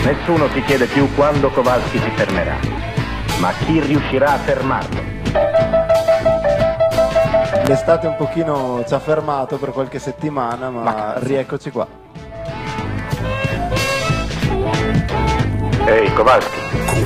Nessuno si chiede più quando Kowalski si fermerà, ma chi riuscirà a fermarlo. L'estate un pochino ci ha fermato per qualche settimana, ma rieccoci qua. Ehi, Kowalski.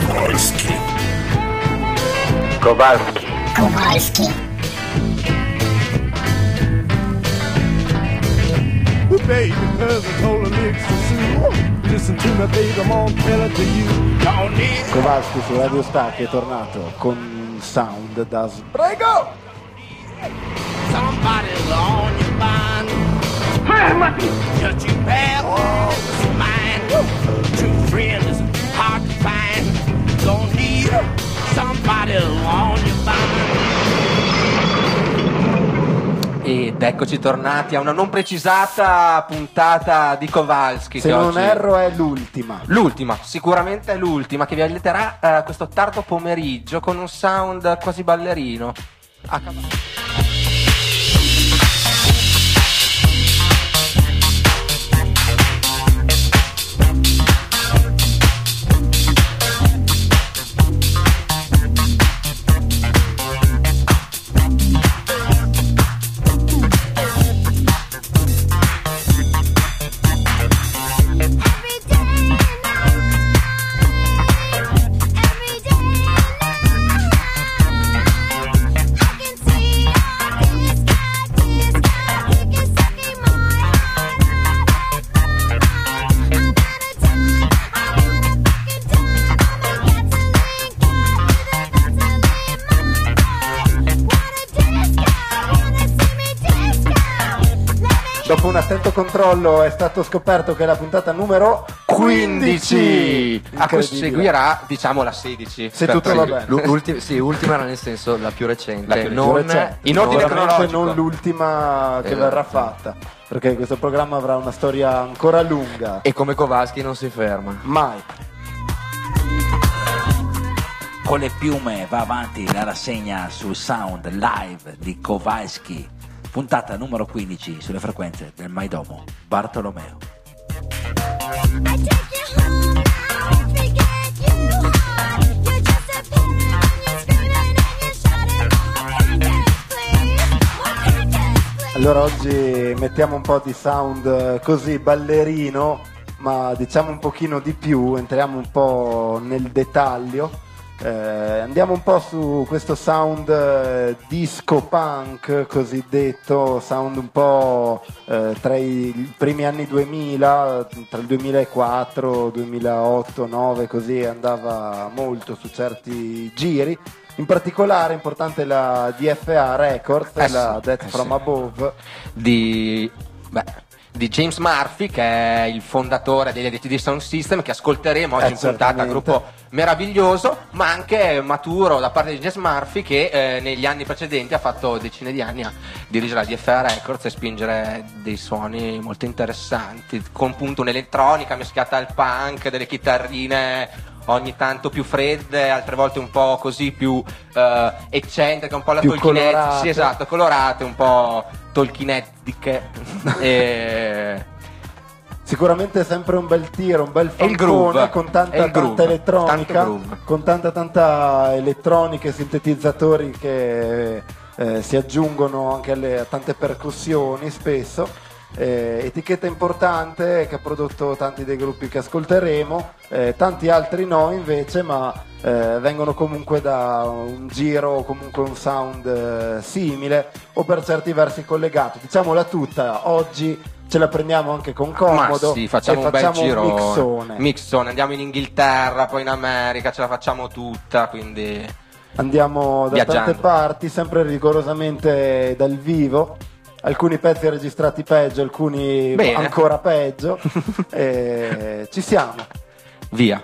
Baby, cousin told her lips to sue. Listen to me, baby, I'm gonna tell it to you. Don't need Kowalski su Radio Stacchi è tornato con Sound da Prego! somebody's on your mind. Fermati! Just you pair of mine. True friend is hard to find. Don't need somebody on your mind. Ed eccoci tornati a una non precisata puntata di Kowalski. Se che non oggi... erro è l'ultima. L'ultima, sicuramente è l'ultima, che vi alleterà questo tardo pomeriggio con un sound quasi ballerino. A cavallo. Dopo un attento controllo è stato scoperto che è la puntata numero 15. A cui seguirà, diciamo, la 16. Se tutto va bene. Ultima era nel senso la più recente, La più non recente. in ordine Sicuramente cronologico. non l'ultima che verrà fatta, perché questo programma avrà una storia ancora lunga. E come Kowalski non si ferma. Mai. Con le piume va avanti la rassegna sul sound live di Kowalski, puntata numero 15 sulle frequenze del Maidomo Bartolomeo. Allora oggi mettiamo un po' di sound così ballerino, ma diciamo un pochino di più, entriamo un po' nel dettaglio. Andiamo un po' su questo sound disco punk cosiddetto, sound un po' tra i primi anni 2000, tra il 2004, 2008, 2009, così andava molto su certi giri. In particolare importante la DFA Records, la Death from Above di James Murphy, che è il fondatore degli LTD Sound System, che ascolteremo oggi in puntata, gruppo meraviglioso ma anche maturo da parte di James Murphy, che negli anni precedenti ha fatto decine di anni a dirigere la DFA Records e spingere dei suoni molto interessanti, con appunto un'elettronica mischiata al punk, delle chitarrine ogni tanto più fredde, altre volte un po' così più eccentriche, un po' la più Tolkienetti, colorate. sì, esatto, colorate, un po' Tolkienettiche. Sicuramente sempre un bel tiro, un bel il groove, fancone con tanta elettronica, tanto con tanta elettronica e sintetizzatori che si aggiungono anche a tante percussioni spesso. Etichetta importante che ha prodotto tanti dei gruppi che ascolteremo, tanti altri no invece, ma vengono comunque da un giro o comunque un sound simile o per certi versi collegato. Diciamola tutta, oggi ce la prendiamo anche con comodo. Ma sì, facciamo un bel un giro, mixone, andiamo in Inghilterra, poi in America, ce la facciamo tutta, quindi andiamo da viaggiando. tante parti, sempre rigorosamente dal vivo. Alcuni pezzi registrati peggio, alcuni Bene. ancora peggio. Ci siamo. Via.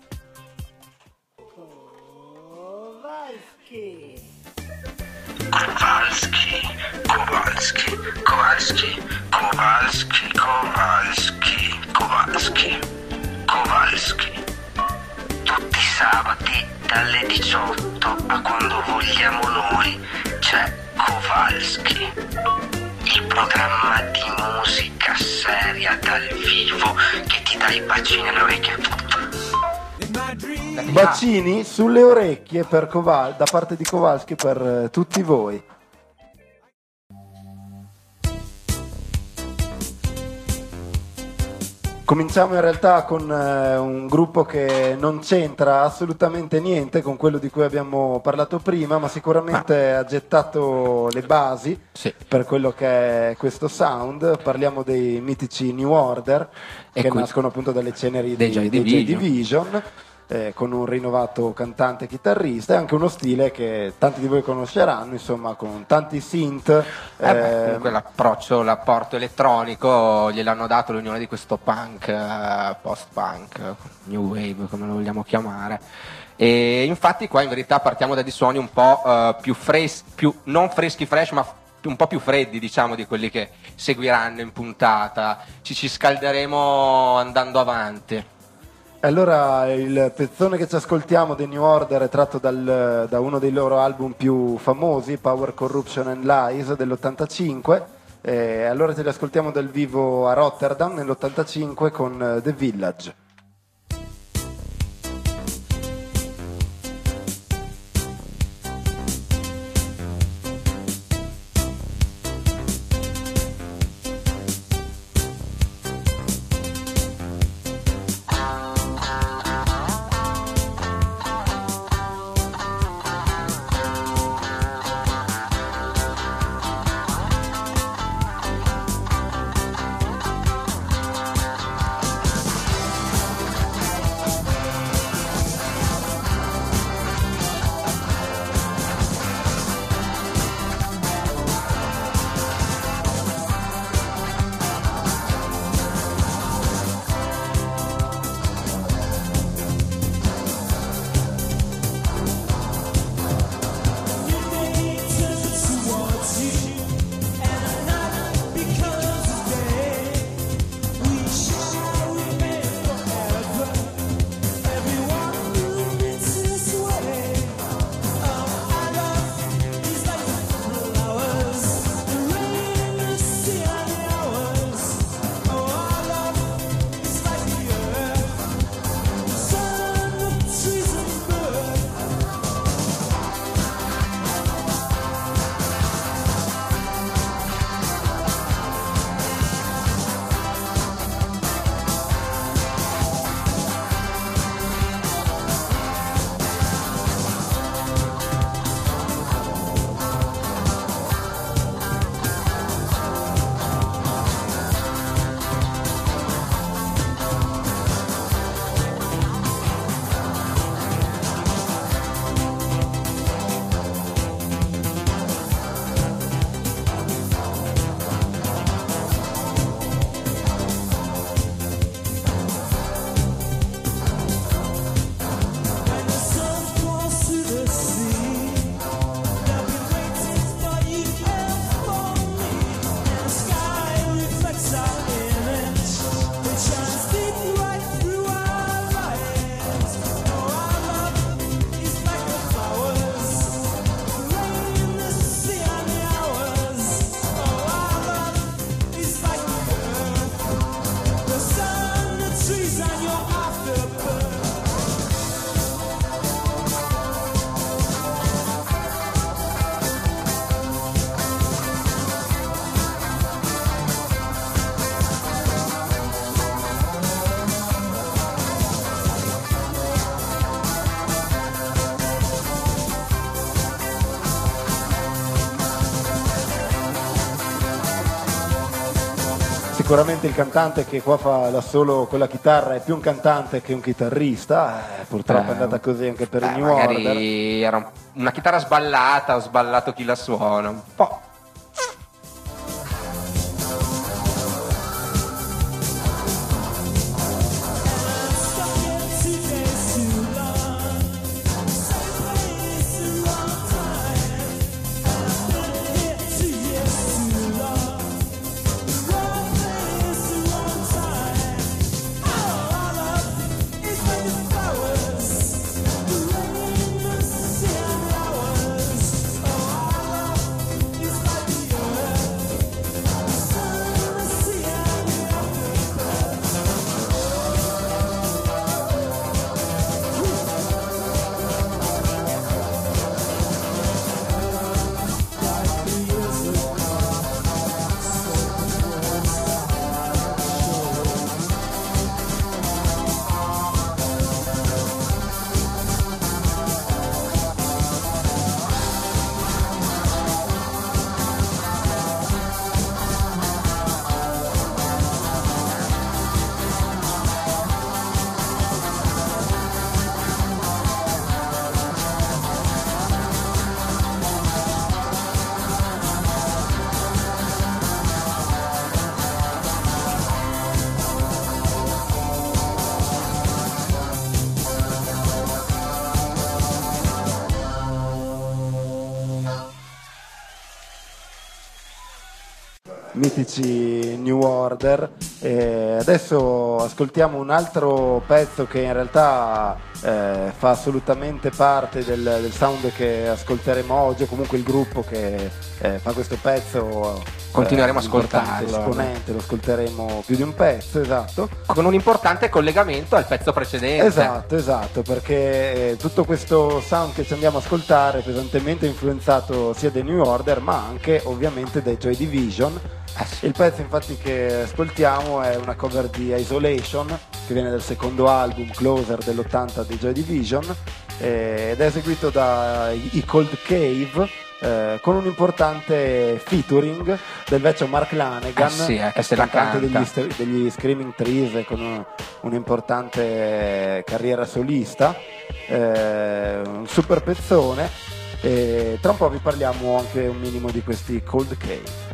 Kowalski. Tutti i sabati dalle 18 a quando vogliamo noi c'è Kowalski, il programma di musica seria dal vivo che ti dà i bacini alle orecchie. Bacini sulle orecchie per da parte di Kowalski per tutti voi. Cominciamo in realtà con un gruppo che non c'entra assolutamente niente con quello di cui abbiamo parlato prima, ma sicuramente ha gettato le basi per quello che è questo sound. Parliamo dei mitici New Order, che nascono appunto dalle ceneri dei Joy Division. Con un rinnovato cantante e chitarrista e anche uno stile che tanti di voi conosceranno, insomma, con tanti synth. Comunque l'apporto elettronico gliel'hanno dato l'unione di questo punk, post-punk, new wave, come lo vogliamo chiamare. E infatti qua in verità partiamo da dei suoni un po' non freschi fresh, ma un po' più freddi, diciamo, di quelli che seguiranno in puntata. Ci scalderemo andando avanti. Allora il pezzone che ci ascoltiamo dei New Order è tratto da uno dei loro album più famosi, Power, Corruption and Lies dell'85, allora ce li ascoltiamo dal vivo a Rotterdam nell'85 con The Village. Sicuramente il cantante che qua fa da solo con la chitarra è più un cantante che un chitarrista, purtroppo è andata così anche per il New Order. Magari era una chitarra sballata, ho sballato chi la suona, un po'. It's mitici New Order. E adesso ascoltiamo un altro pezzo che in realtà fa assolutamente parte del sound che ascolteremo oggi, o comunque il gruppo che fa questo pezzo. Continueremo a ascoltarlo. Esponente, lo ascolteremo più di un pezzo, esatto. Con un importante collegamento al pezzo precedente. Esatto, perché tutto questo sound che ci andiamo a ascoltare è pesantemente influenzato sia dai New Order, ma anche ovviamente dai Joy Division. Sì. Il pezzo infatti che ascoltiamo è una cover di Isolation, che viene dal secondo album Closer dell'80 dei Joy Division, ed è eseguito dai Cold Cave, con un importante featuring del vecchio Mark Lanegan, che se la cantante canta. degli Screaming Trees, con un'importante carriera solista, un super pezzone, e tra un po' vi parliamo anche un minimo di questi Cold Cave.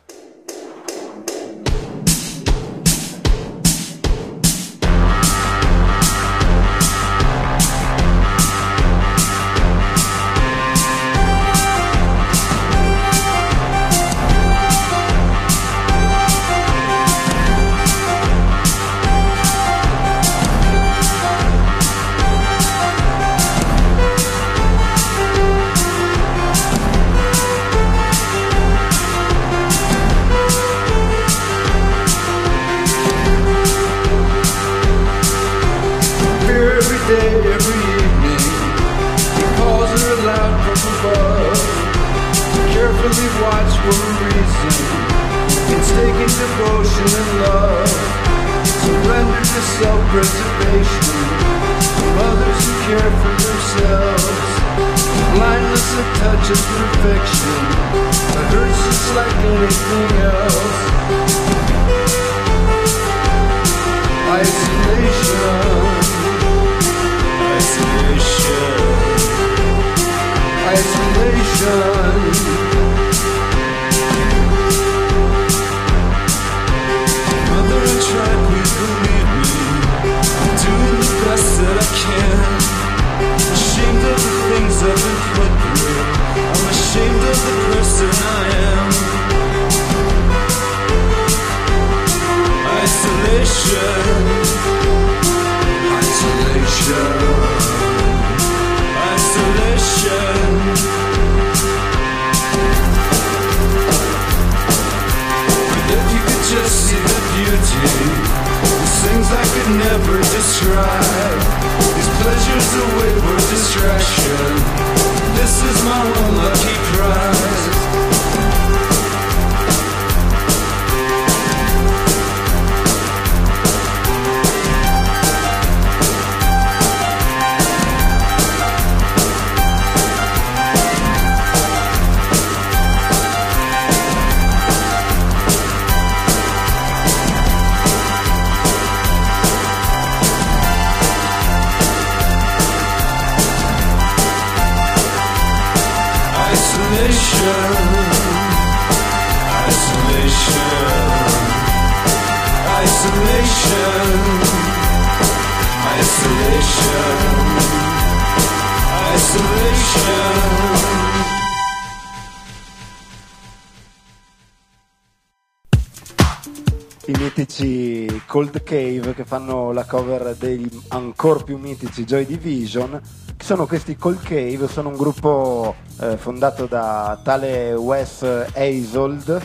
I mitici Cold Cave, che fanno la cover degli ancor più mitici Joy Division. Chi sono questi Cold Cave? Sono un gruppo fondato da tale Wes Eisold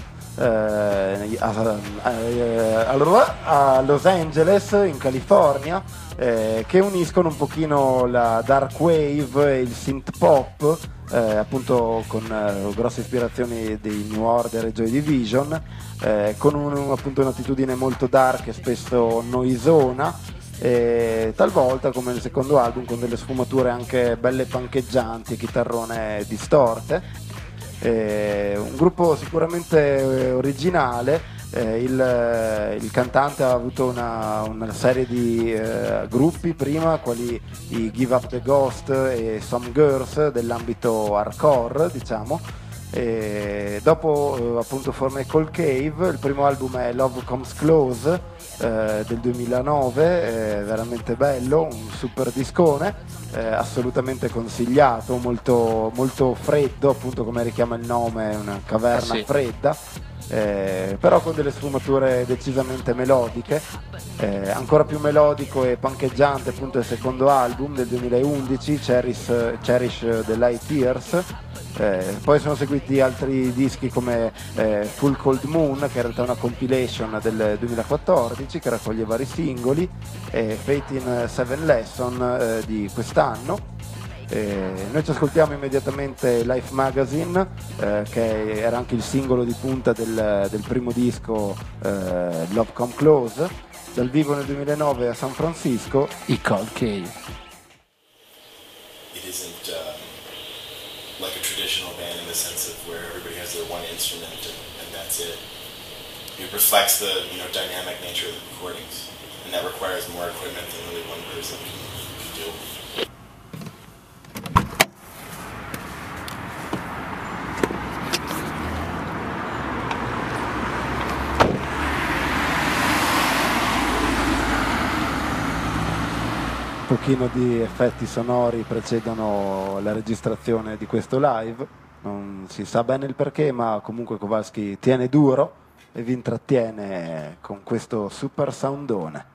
a Los Angeles, in California, che uniscono un pochino la dark wave e il synth pop, appunto con grosse ispirazioni dei New Order e Joy Division, con appunto un'attitudine molto dark e spesso noisona, e talvolta, come nel secondo album, con delle sfumature anche belle pancheggianti e chitarrone distorte. Un gruppo sicuramente originale. Il cantante ha avuto una serie di gruppi prima, quali i Give Up the Ghost e Some Girls, dell'ambito hardcore, diciamo, e dopo appunto forma i Cold Cave. Il primo album è Love Comes Close, del 2009, veramente bello, un super discone, assolutamente consigliato, molto, molto freddo, appunto come richiama il nome, una caverna fredda. però con delle sfumature decisamente melodiche. Ancora più melodico e pancheggiante appunto il secondo album del 2011, Cherish the Light Years. Poi sono seguiti altri dischi come Full Cold Moon, che in realtà è una compilation del 2014 che raccoglie vari singoli, e Fate in Seven Lesson di quest'anno. Noi ci ascoltiamo immediatamente Life Magazine, che era anche il singolo di punta del primo disco, Love Come Close, dal vivo nel 2009 a San Francisco, i Cold Cave. It isn't like a traditional band in the sense of where everybody has their one instrument and that's it. It reflects the dynamic nature of the recordings, and that requires more equipment than really one person can do. Un pochino di effetti sonori precedono la registrazione di questo live, non si sa bene il perché, ma comunque Kowalski tiene duro e vi intrattiene con questo super soundone.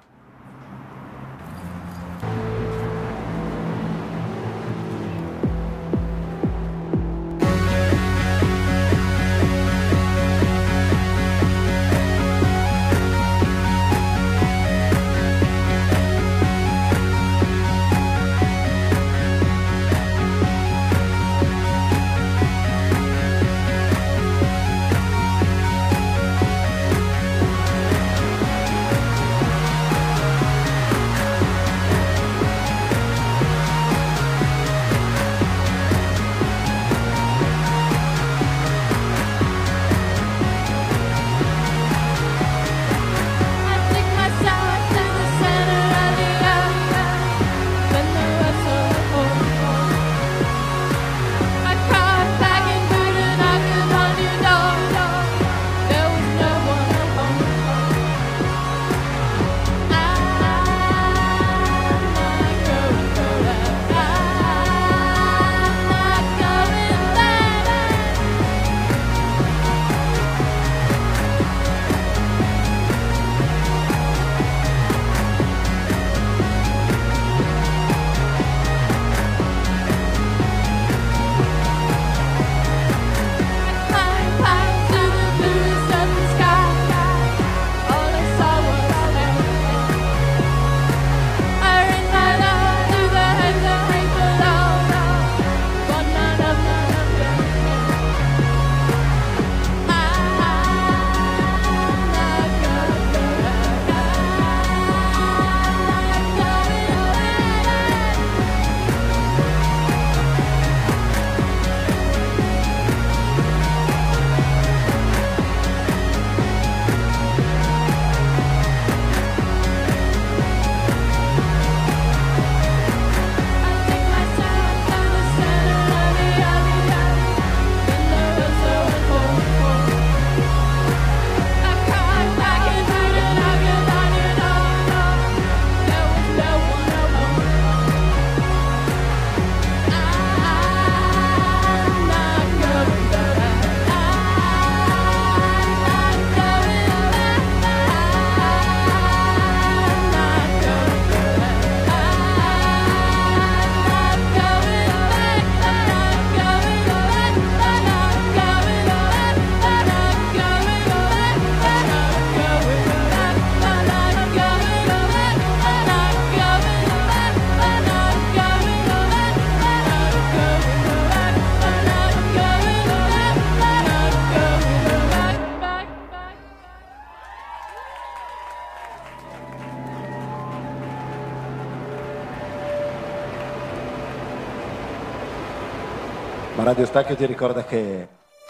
Ma Radio Stacchio ti ricorda che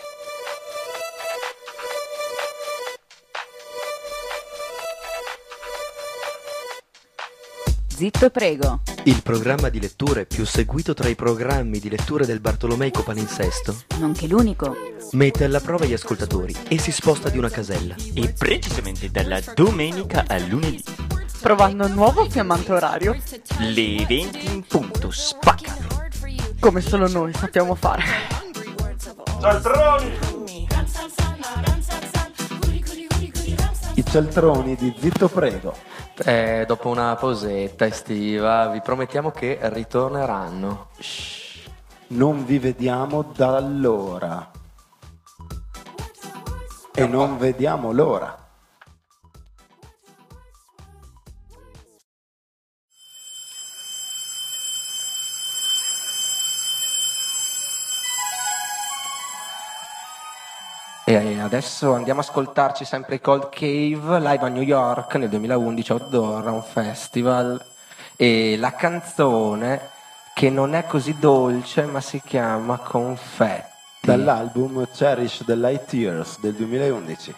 Zitto e prego. Il programma di letture più seguito tra i programmi di letture del Bartolomei Copalinsesto, nonché l'unico, mette alla prova gli ascoltatori e si sposta di una casella. E precisamente dalla domenica al lunedì, provando un nuovo fiammante orario, le 20 in punto, spaccano, come solo noi sappiamo fare. Cialtroni! Celtroni di Zitto Prego. Dopo una pausetta estiva vi promettiamo che ritorneranno. Non vi vediamo da allora. E non vediamo l'ora. E adesso andiamo a ascoltarci sempre i Cold Cave live a New York nel 2011 outdoor a un festival, e la canzone che non è così dolce ma si chiama Confetti, dall'album Cherish the Light Years del 2011.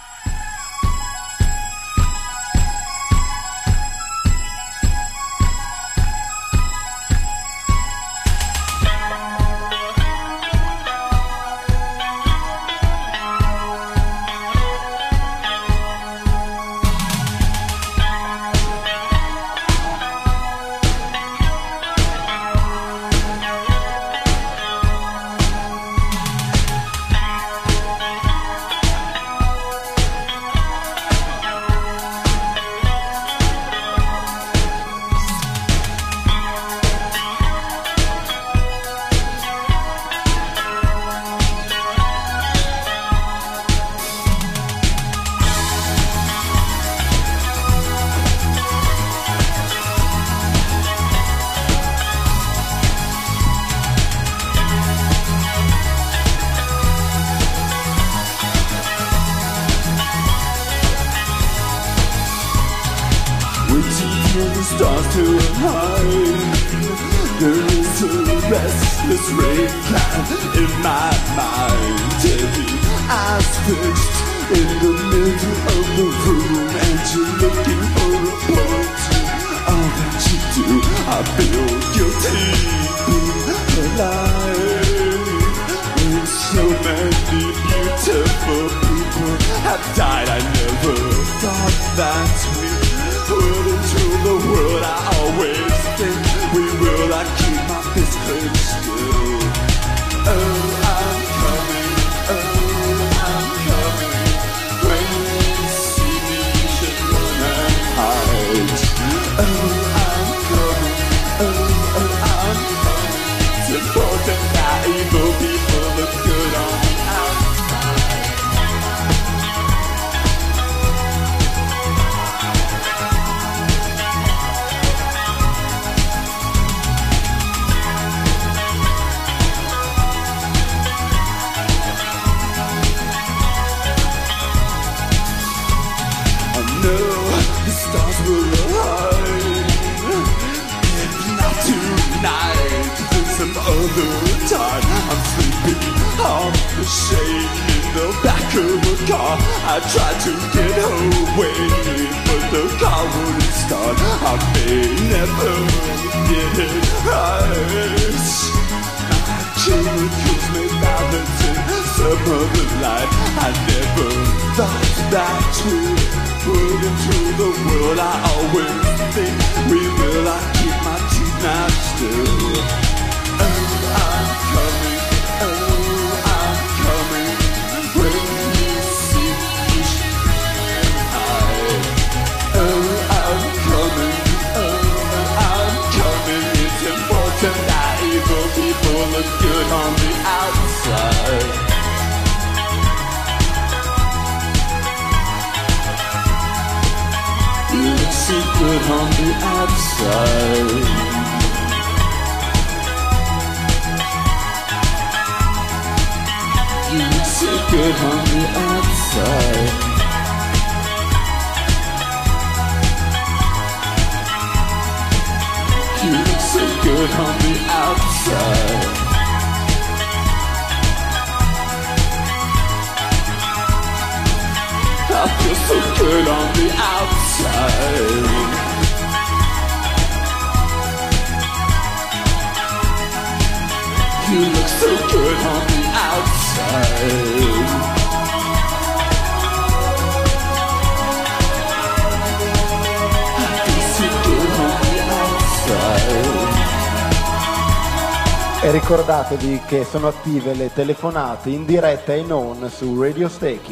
E ricordatevi che sono attive le telefonate in diretta e non su Radio Stechio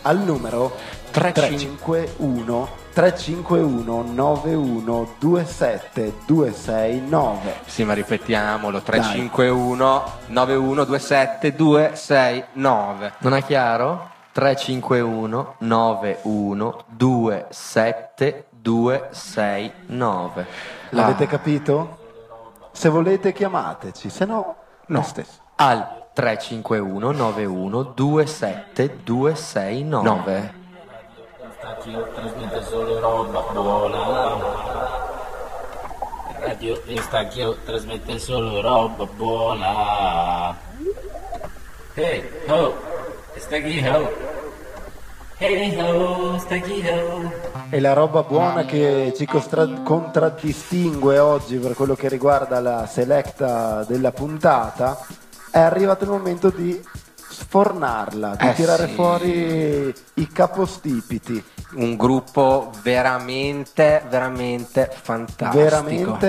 al numero 351 9127 269. Sì, ma ripetiamolo, 351 9127 269. Non è chiaro? 351 9127 269. L'avete capito? Se volete chiamateci, se no, lo stesso. Al 351 9127 269. Stacchio trasmette solo roba buona. Radio Stacchio trasmette solo roba buona. Hey ho, Stacchio. Hey ho, Stacchio. E la roba buona che ci contraddistingue oggi per quello che riguarda la selecta della puntata, è arrivato il momento di sfornarla, di tirare fuori i capostipiti. Un gruppo veramente fantastico.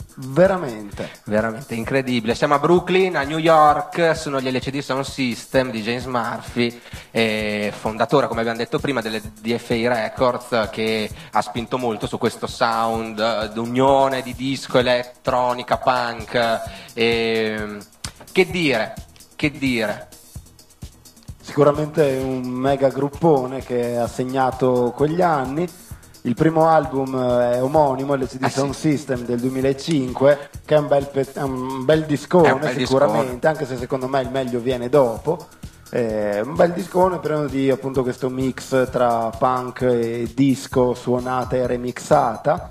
Veramente incredibile. Siamo a Brooklyn, a New York, sono gli LCD Sound System di James Murphy, fondatore, come abbiamo detto prima, delle DFA Records, che ha spinto molto su questo sound d'unione di disco, elettronica, punk. Che dire? Sicuramente un mega gruppone che ha segnato quegli anni. Il primo album è omonimo, LCD Sound System del 2005, che è un bel discone sicuramente, anche se secondo me il meglio viene dopo. Un bel discone pieno di appunto questo mix tra punk e disco suonata e remixata.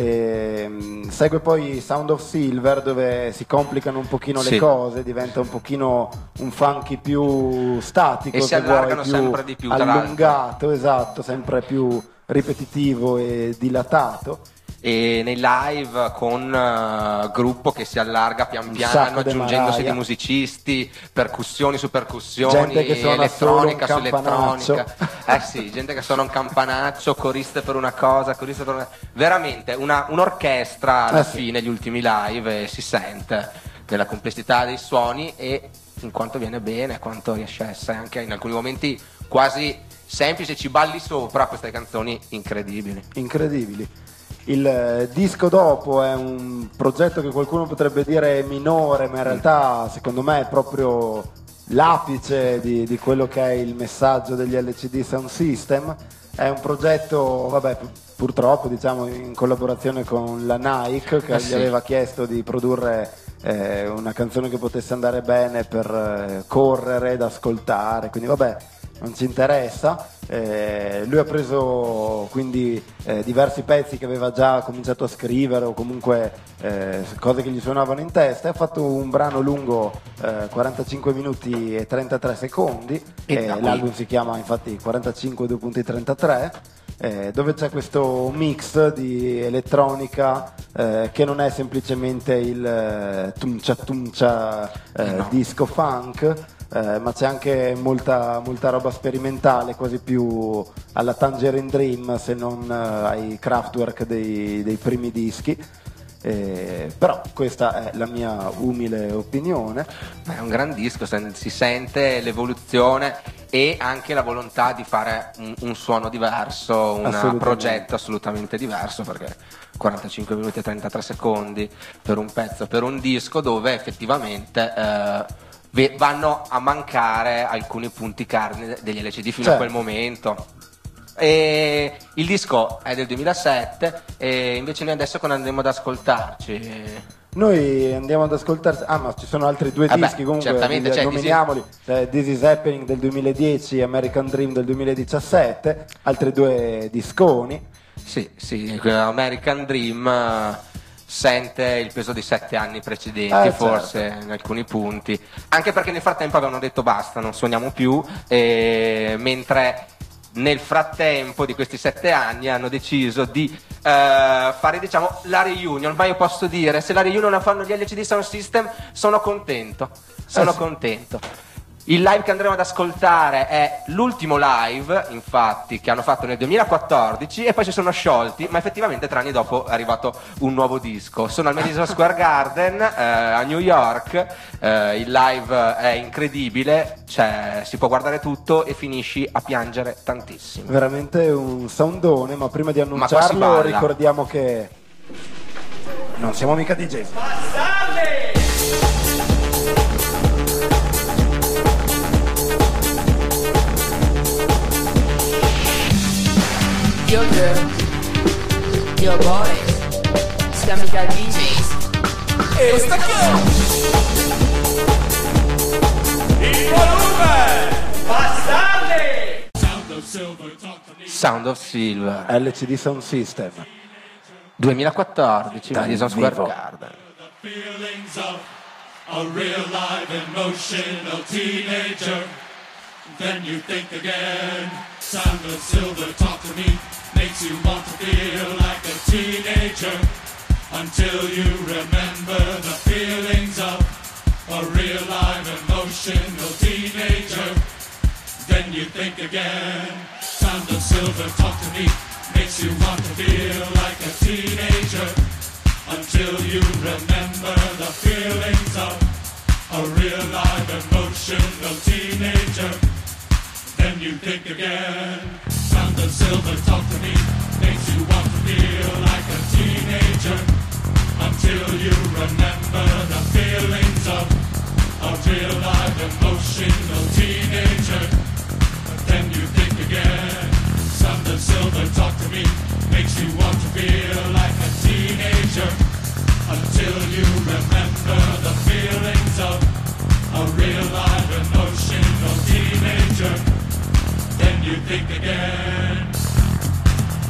Segue poi Sound of Silver, dove si complicano un pochino le cose, diventa un pochino un funky più statico e si allargano più sempre di più, allungato, esatto, sempre più ripetitivo e dilatato. E nei live con gruppo che si allarga pian piano, aggiungendosi di musicisti, percussioni su percussioni, gente che suona elettronica su solo un elettronica. Gente che suona un campanaccio, coriste per una cosa, coriste per una... Veramente un'orchestra alla fine, gli ultimi live, e si sente nella complessità dei suoni e in quanto viene bene, quanto riesce a essere anche in alcuni momenti quasi semplice, ci balli sopra queste canzoni incredibili. Il disco dopo è un progetto che qualcuno potrebbe dire minore, ma in realtà secondo me è proprio l'apice di quello che è il messaggio degli LCD Sound System. È un progetto, purtroppo diciamo in collaborazione con la Nike, che gli aveva chiesto di produrre una canzone che potesse andare bene per correre ed ascoltare, quindi non ci interessa. Lui ha preso quindi diversi pezzi che aveva già cominciato a scrivere, o comunque cose che gli suonavano in testa, e ha fatto un brano lungo 45 minuti e 33 secondi, l'album si chiama infatti 45:33, dove c'è questo mix di elettronica che non è semplicemente il tumcia disco funk, ma c'è anche molta roba sperimentale, quasi più alla Tangerine Dream se non ai Kraftwerk dei primi dischi. Però questa è la mia umile opinione. È un gran disco, si sente l'evoluzione e anche la volontà di fare un suono diverso, un progetto assolutamente diverso, perché 45 minuti e 33 secondi per un pezzo, per un disco dove effettivamente vanno a mancare alcuni punti cardine degli LCD fino a quel momento. E il disco è del 2007 e invece noi adesso andremo ad ascoltarci. Noi andiamo ad ascoltarci, ma ci sono altri due dischi comunque, nominiamoli, This Is Happening del 2010 e American Dream del 2017, altri due disconi. Sì, American Dream sente il peso dei 7 anni precedenti, forse in alcuni punti, anche perché nel frattempo avevano detto basta, non suoniamo più, mentre nel frattempo di questi 7 anni hanno deciso di fare la reunion. Ma io posso dire, se la reunion la fanno gli LCD Sound System sono contento. Il live che andremo ad ascoltare è l'ultimo live, infatti, che hanno fatto nel 2014 e poi si sono sciolti, ma effettivamente 3 anni dopo è arrivato un nuovo disco. Sono al Madison Square Garden a New York, il live è incredibile, cioè, si può guardare tutto e finisci a piangere tantissimo. Veramente un soundone, ma prima di qua si annunciarlo balla. ricordiamo che non siamo mica DJ. Yo girls, yo boys, siamo mica DJs. E sta Il volume! Bastardi! Sound of Silver, LCD Sound System 2014, Dal Madison Square vivo. Garden. Feelings of a real live emotional teenager. Then you think again. Sound of Silver, talk to me. Makes you want to feel like a teenager. Until you remember the feelings of a real live emotional teenager. Then you think again. Sound of Silver, talk to me. Makes you want to feel like a teenager. Until you remember the feelings of a real live emotional teenager. Then you think again. Sound of Silver, talk to me. Makes you want to feel like a teenager. Until you remember the feelings of a real live emotional teenager. Then you think again. Sound of Silver, talk to me. Makes you want to feel like a teenager. Until you remember the feelings of a real live emotional teenager. Then you think again.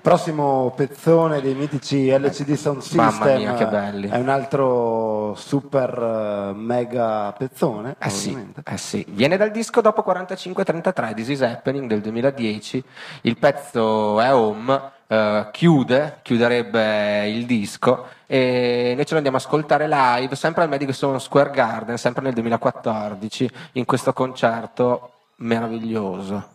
prossimo pezzone dei mitici LCD Sound System. Mamma mia, che belli. È un altro super mega pezzone. Sì. Viene dal disco dopo 45-33, This Is Happening del 2010. Il pezzo è Home, chiuderebbe il disco, e noi ce lo andiamo a ascoltare live sempre al Madison Square Garden, sempre nel 2014, in questo concerto meraviglioso.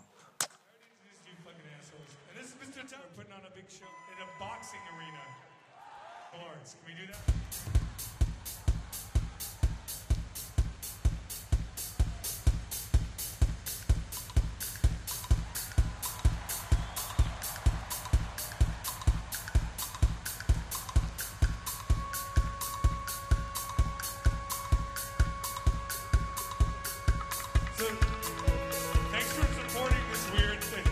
Thanks for supporting this weird thing.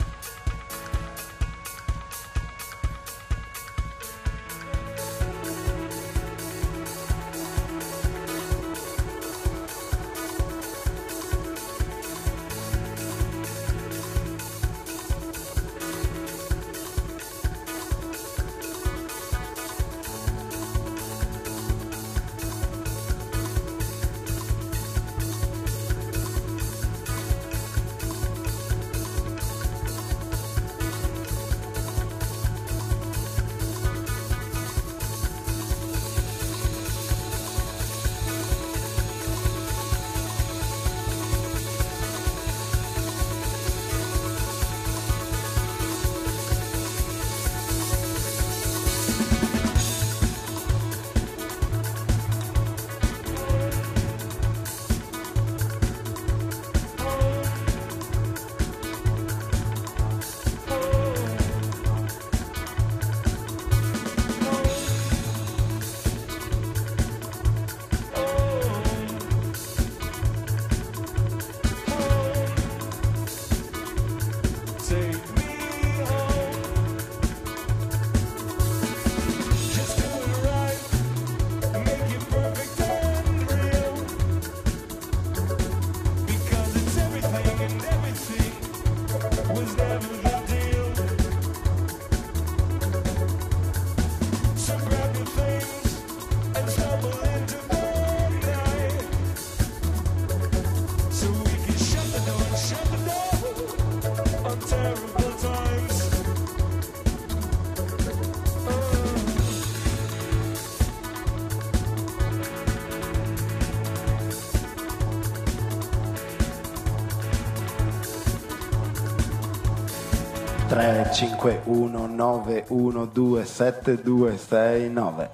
Tre, 5, 1, 9, 1, 2, 7, 2, 6, 9.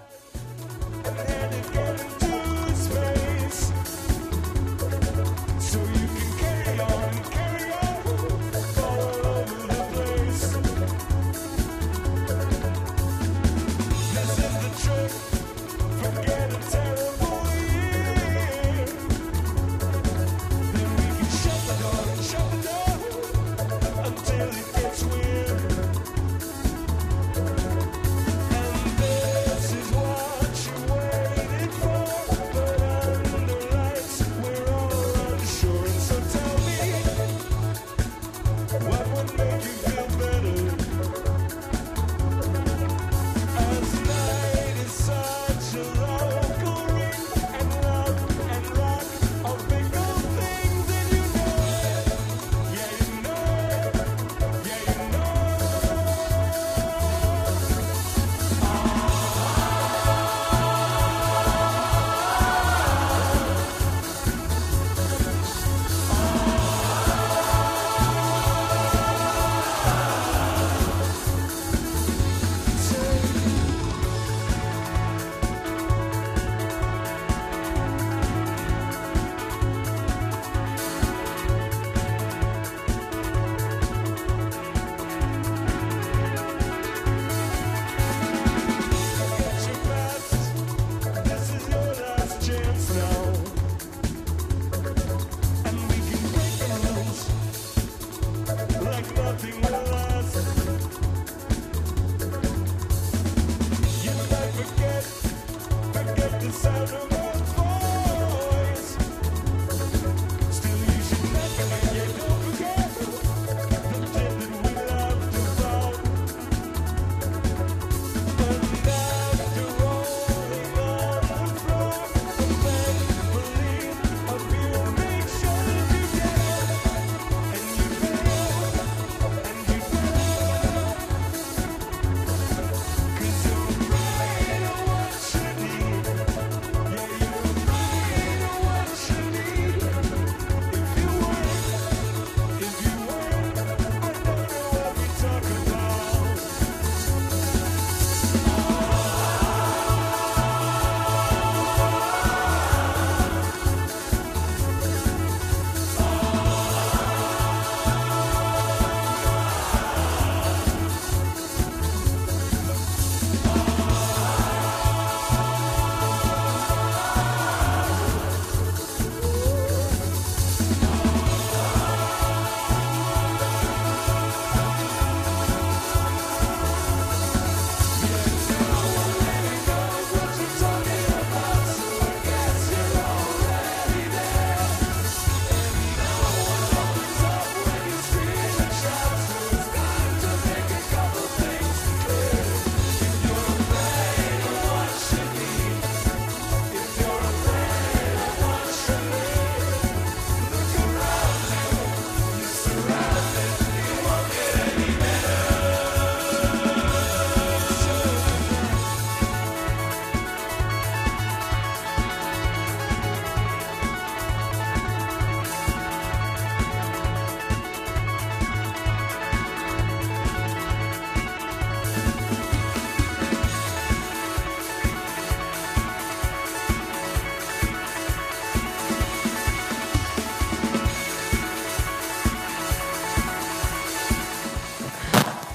This is why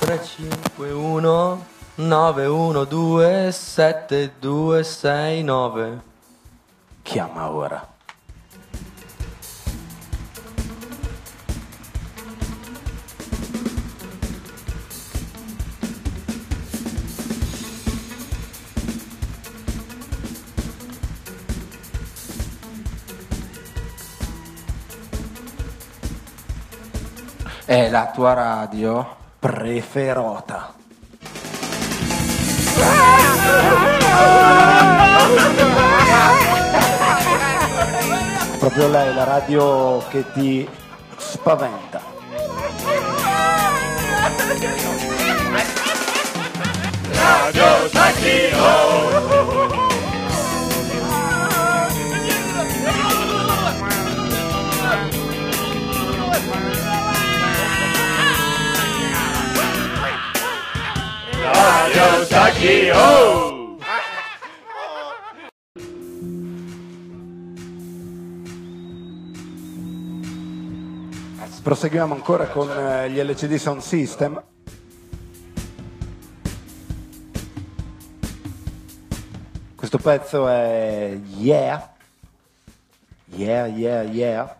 351 912 7269. Chiama ora. È la tua radio preferita. Proprio lei, la radio che ti spaventa. Radio Tachino. Radio Tachino. Proseguiamo ancora con gli LCD Sound System. Questo pezzo è Yeah. Yeah, yeah, yeah.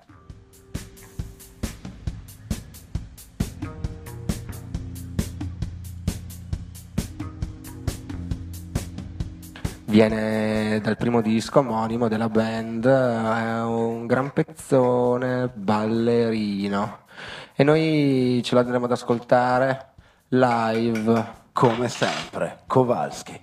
Viene dal primo disco omonimo della band, è un gran pezzone ballerino e noi ce lo andremo ad ascoltare live. Come sempre, Kowalski.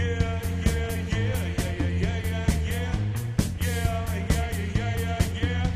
Yeah.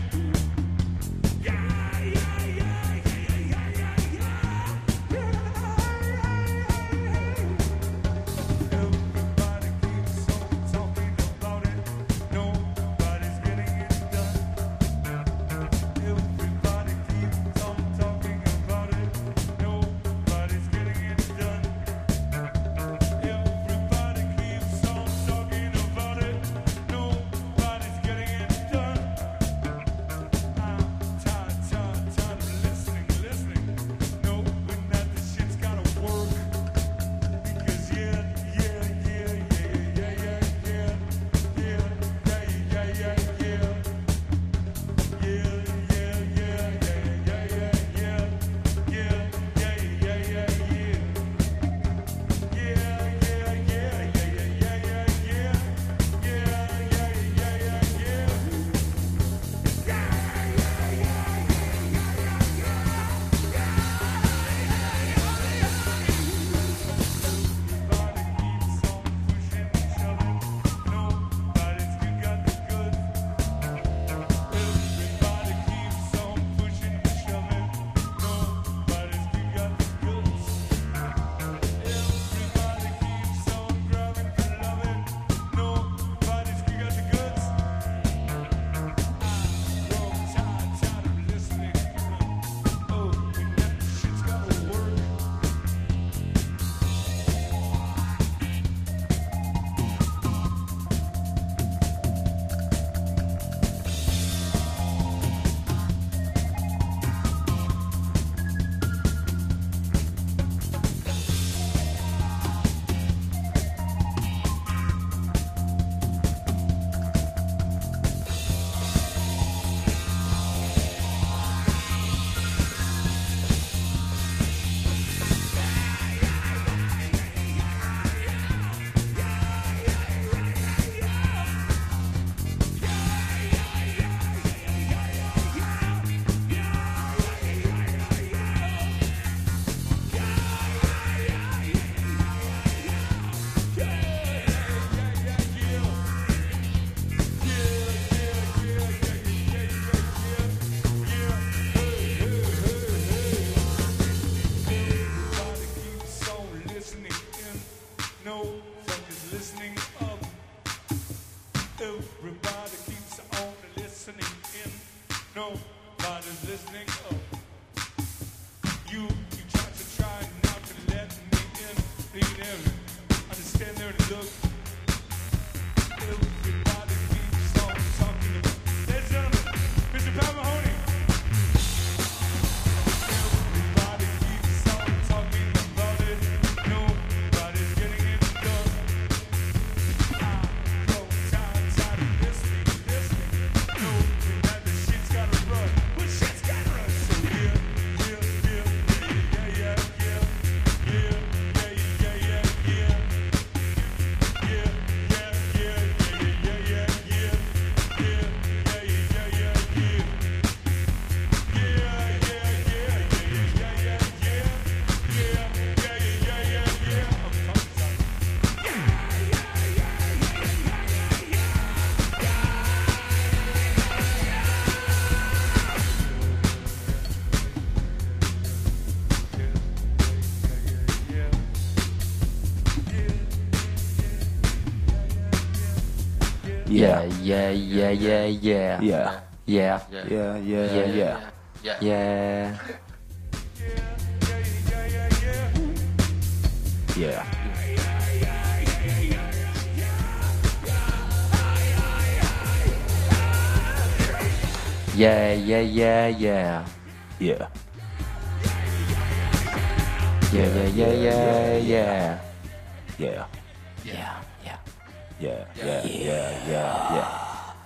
is listening. Oh. You try not to let me in. Even I just stand there and look. Everybody keeps on talking about. Ladies and gentlemen, Mr. Pat Mahoney. Everybody keeps on talking about it. Nobody's getting it done. I grow tired of listening. No, that the shit's gotta run. Well, shit's gotta run. So yeah. Yeah, yeah, yeah, yeah, yeah. Yeah. Yeah. Yeah, yeah, yeah. Yeah. Yeah. Yeah, yeah, yeah, yeah. Yeah. Yeah, yeah, yeah, yeah, yeah. Yeah. Yeah. Yeah, yeah, yeah, yeah, yeah.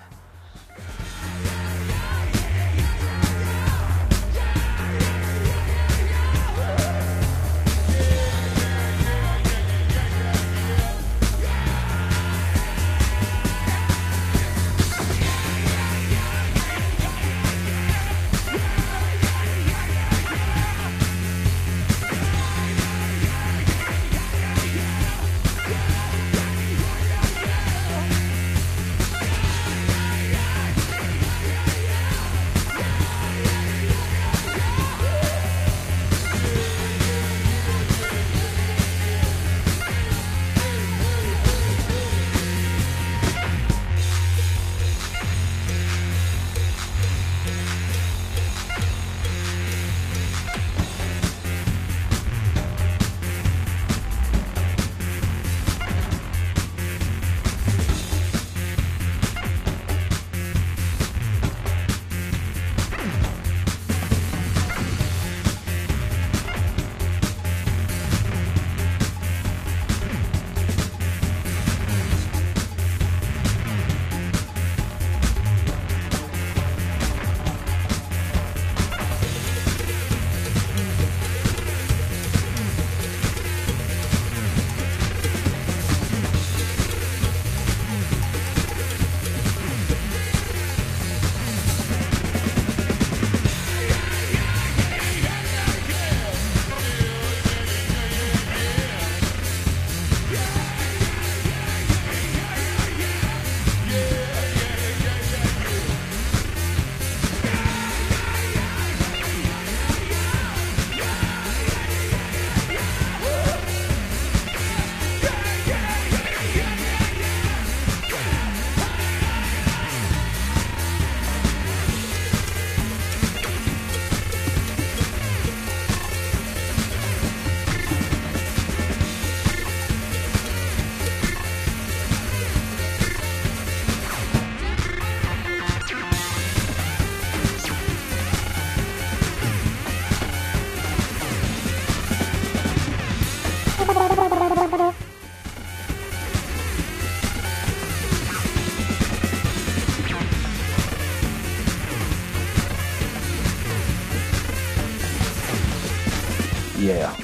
Yeah.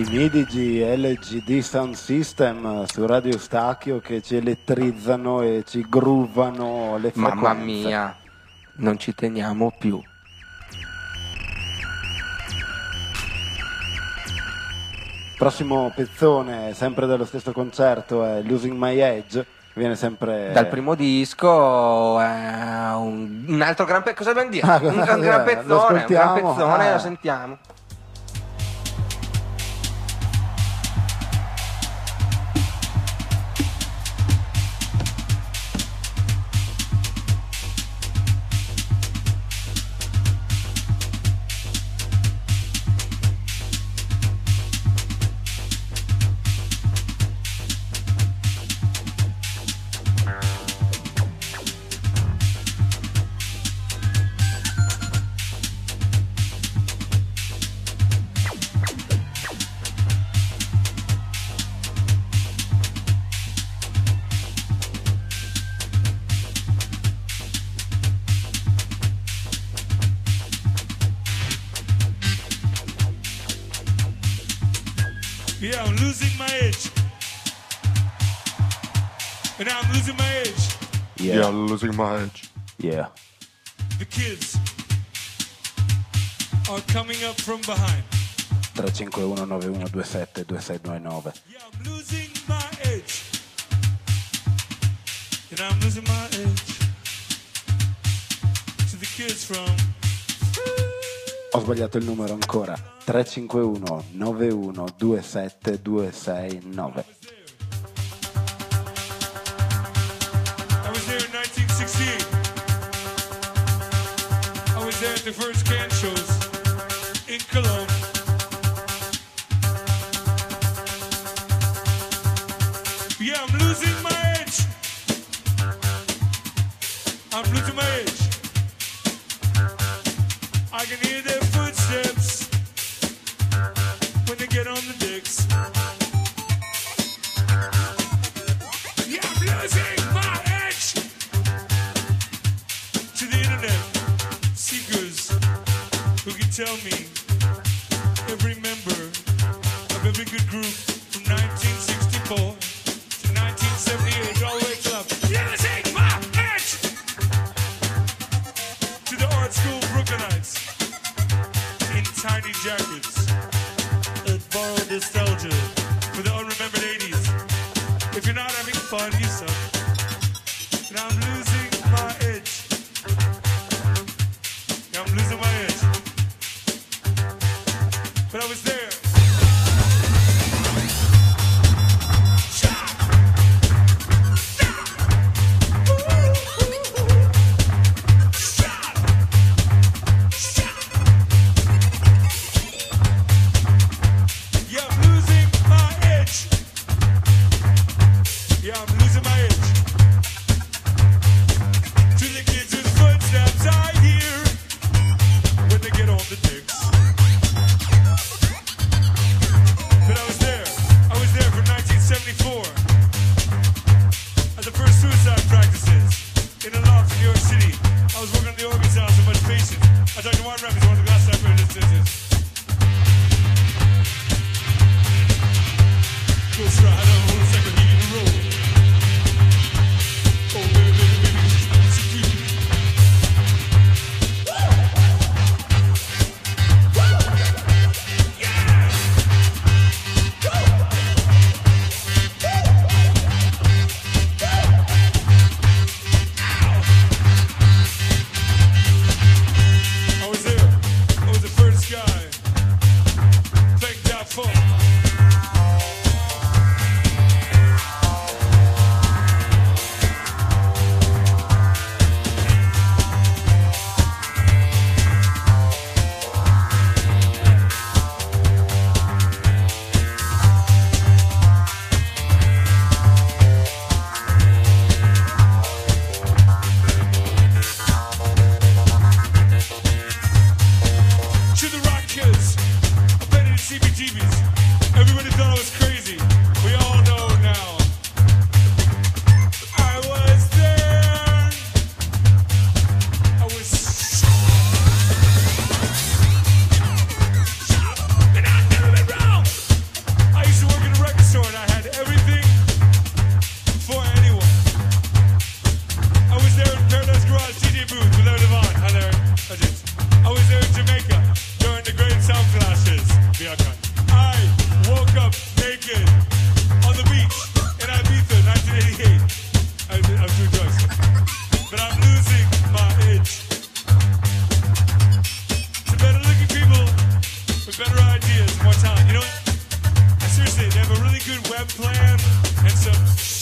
I midigi LGD Sound System su Radio Eustachio che ci elettrizzano e ci groovano le frequenze. Mamma mia, non ci teniamo più. Prossimo pezzone, sempre dello stesso concerto, è Losing My Edge. Viene sempre dal primo disco, un altro gran pezzone. Cosa dobbiamo dire? Un gran pezzone, lo sentiamo. Yeah, I'm losing my edge. And I'm losing my edge. Yeah, I'm losing my edge. Yeah. The kids are coming up from behind. 351 9127 2699. Yeah, I'm losing my edge. And I'm losing my edge. To the kids from... Ho sbagliato il numero ancora. 351 9127 269. I was there in 1968. I was there at the first can shows in Cologne. Yeah, I'm losing my edge. I'm losing my edge. I can hear their footsteps when they get on the decks. Yeah, I'm losing my edge to the internet seekers who can tell me every member of every good group from 1964 to 1978 all the way to up. Losing my edge to the art school Brooklynites in tiny jackets that borrow nostalgia for the unremembered 80s. If you're not having fun, you suck. And I'm losing my edge. Yeah, I'm losing my edge. But I was there. Yeah, I'm losing my edge. Yeah, I'm losing my edge. To the kids whose footsteps I hear when they get on the decks. But I was there from 1974 at the first suicide practices in a loft in New York City. I was working on the organ sounds of much patience. I talked to Warren Rapids, one of the last operators. Ghost Rider, it's like a heat in the road. Oh, baby, baby, baby, it's so cute. I was there. I was the first guy. Thank God for. short, I had everything for anyone. I was there in Paradise Garage, DJ Booth with Larry Devon. Hi Larry. I was there in Jamaica during the Great Sound Clashes. I woke up naked on the beach in Ibiza, 1988. I was doing drugs. But I'm losing my edge to better looking people with better ideas, more talent. You know what? Seriously, they have a really good web plan and some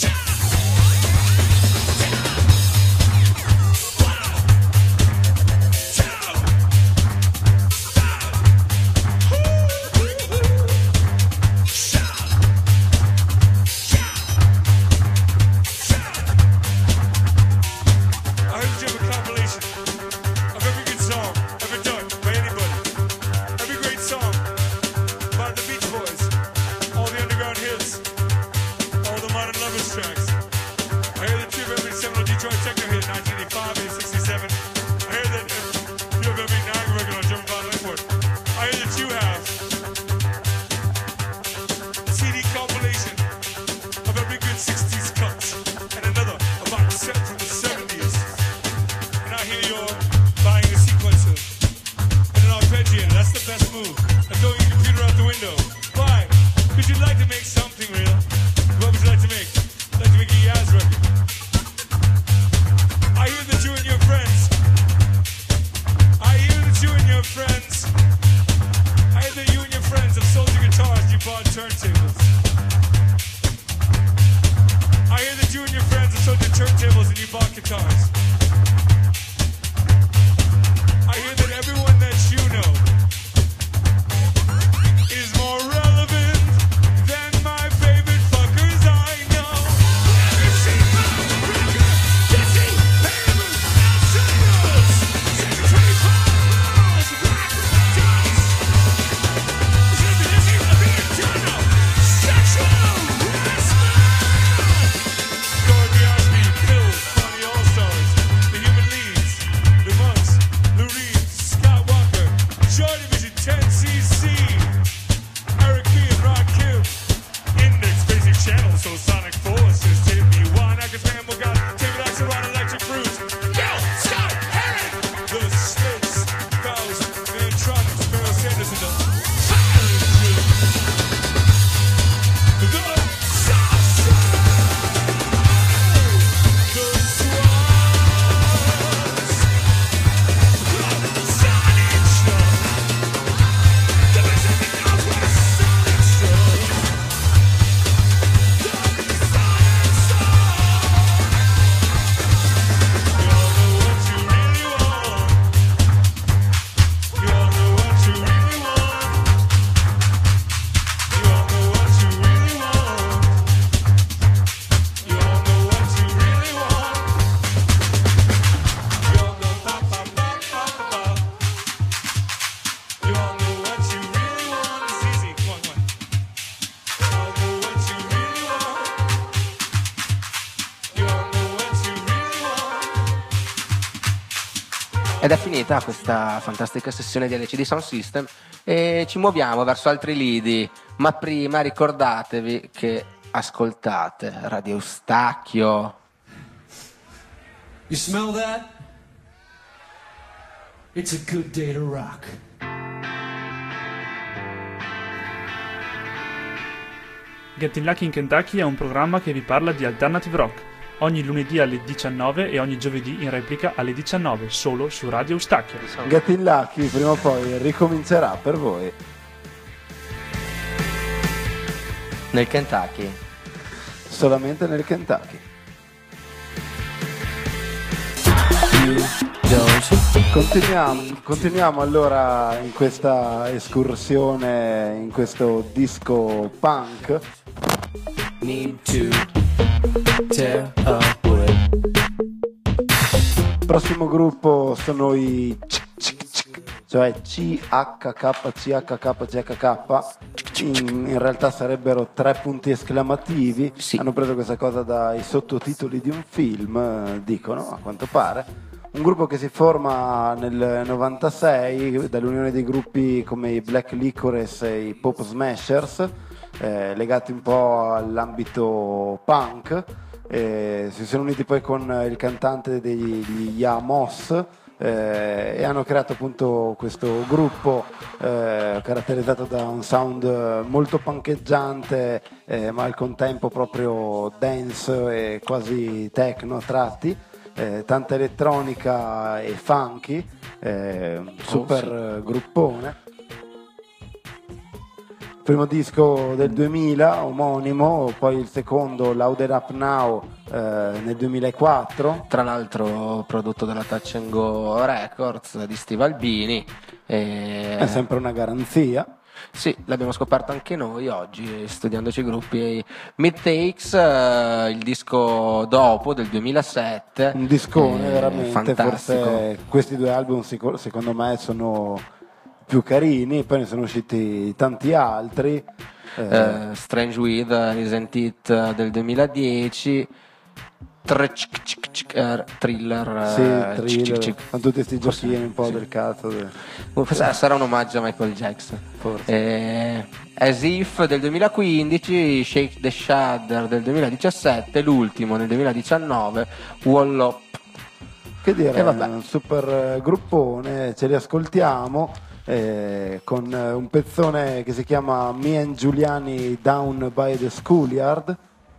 Ed è finita questa fantastica sessione di LCD Sound System e ci muoviamo verso altri lidi, ma prima ricordatevi che ascoltate Radio Eustachio. You smell that? It's a good day to rock. Getting Lucky in Kentucky è un programma che vi parla di alternative rock, ogni lunedì alle 19 e ogni giovedì in replica alle 19, solo su Radio Eustachio. Getting Lucky prima o poi ricomincerà per voi. Nel Kentucky. Solamente nel Kentucky. Continuiamo allora in questa escursione, in questo disco punk. Need to tear up wood. Il prossimo gruppo sono i cioè CHK. In realtà sarebbero 3 punti esclamativi. Sì. Hanno preso questa cosa dai sottotitoli di un film, dicono, a quanto pare. Un gruppo che si forma nel 96 dall'unione dei gruppi come i Black Licorice e i Pop Smashers. legati un po' all'ambito punk. Si sono uniti poi con il cantante degli Yamos e hanno creato appunto questo gruppo caratterizzato da un sound molto punkeggiante, ma al contempo proprio dance e quasi techno a tratti, tanta elettronica e funky, super gruppone. Primo disco del 2000, omonimo, poi il secondo, Louder Up Now, nel 2004. Tra l'altro prodotto dalla Touch and Go Records di Steve Albini. È sempre una garanzia. Sì, l'abbiamo scoperto anche noi oggi studiandoci i gruppi. Mid Takes, il disco dopo del 2007. Un discone veramente, fantastico. Forse questi due album secondo me sono più carini, poi ne sono usciti tanti altri. Strange With, Isn't It del 2010, Thriller, con tutti questi giochini un po' del cazzo. Sarà un omaggio a Michael Jackson. As If del 2015, Shake the Shudder del 2017, l'ultimo nel 2019, Wall Up. Che dire, un super gruppone, ce li ascoltiamo. Con un pezzone che si chiama Me and Giuliani Down by the Schoolyard.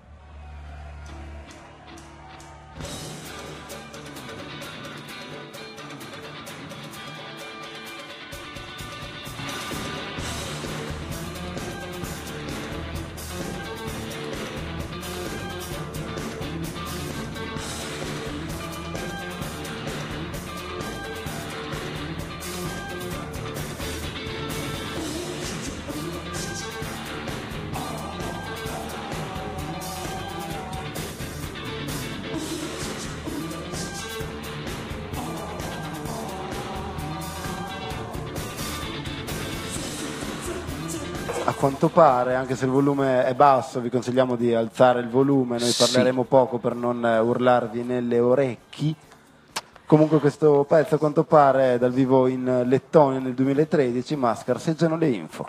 A quanto pare, anche se il volume è basso, vi consigliamo di alzare il volume, noi parleremo poco per non urlarvi nelle orecchi. Comunque questo pezzo a quanto pare è dal vivo in Lettonia nel 2013, ma scarseggiano le info.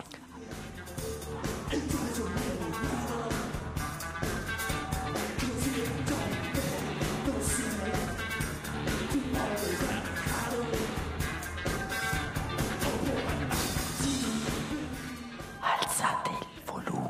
Alzate il volume.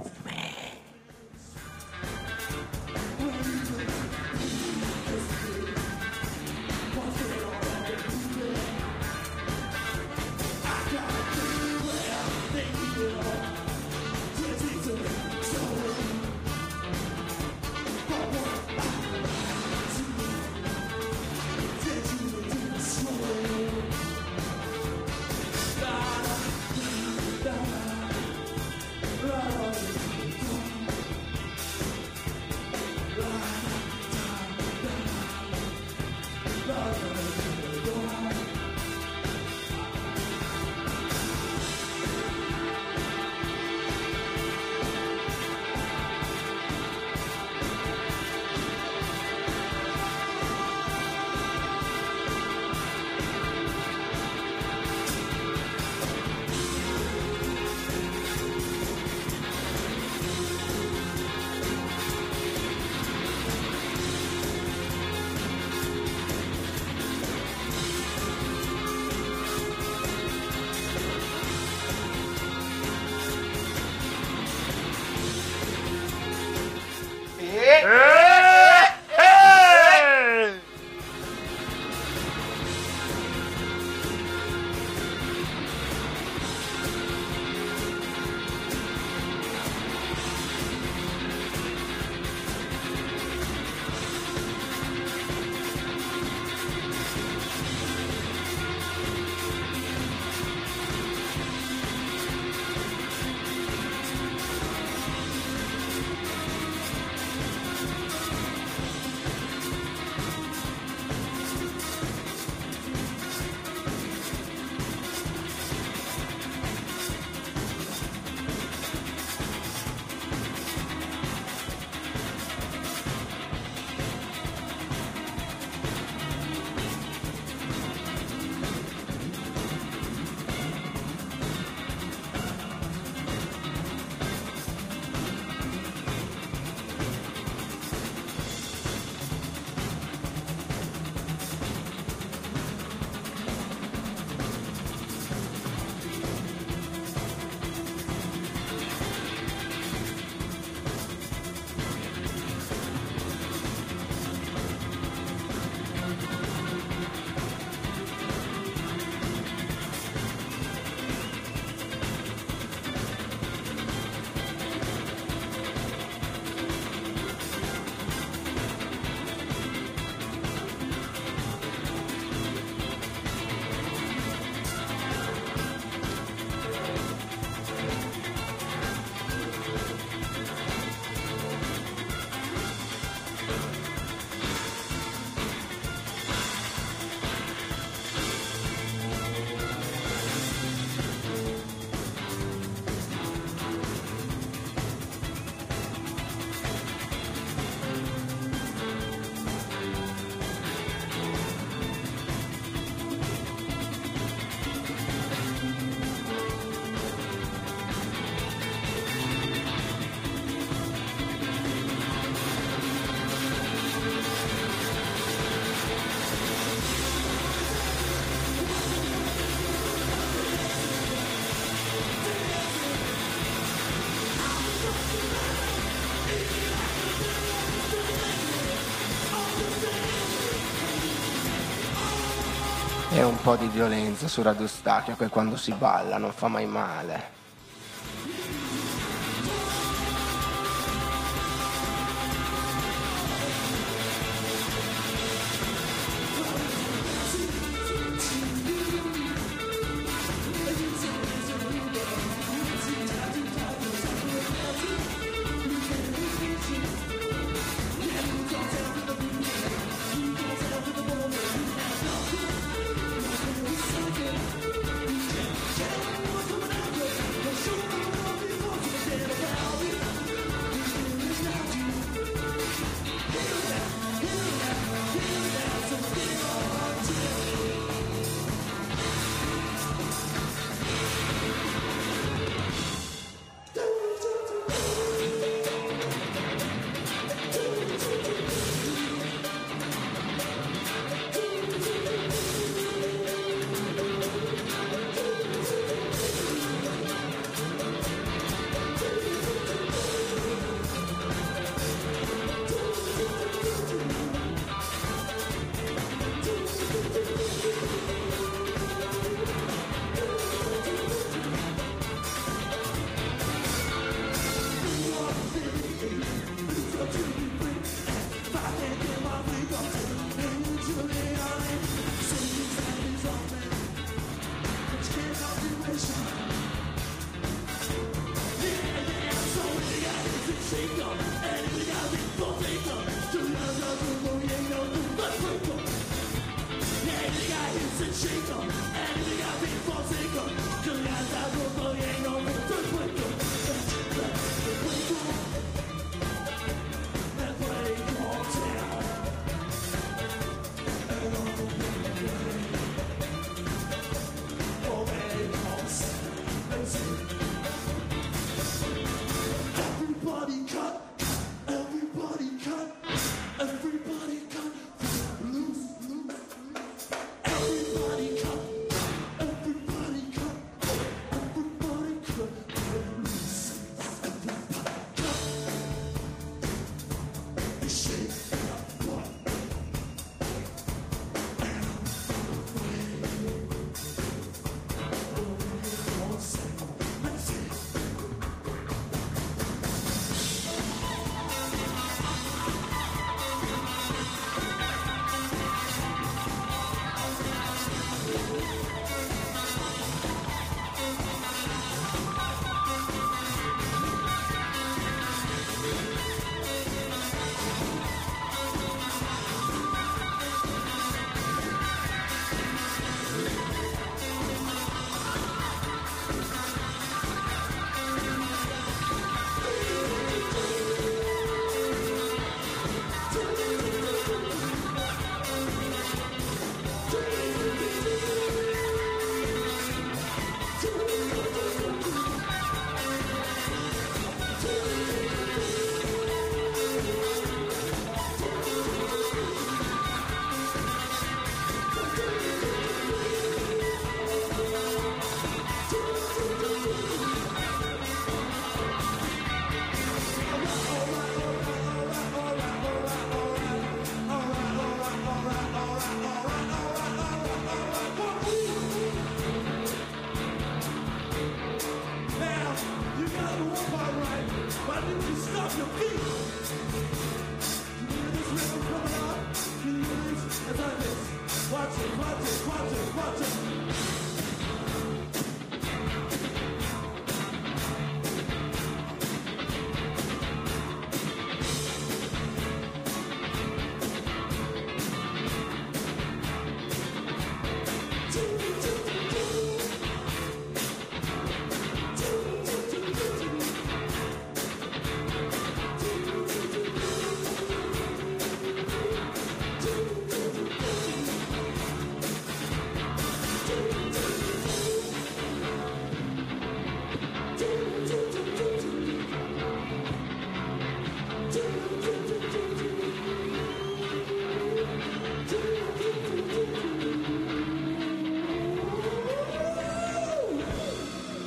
E un po' di violenza su Radio Stacchio, che quando si balla non fa mai male.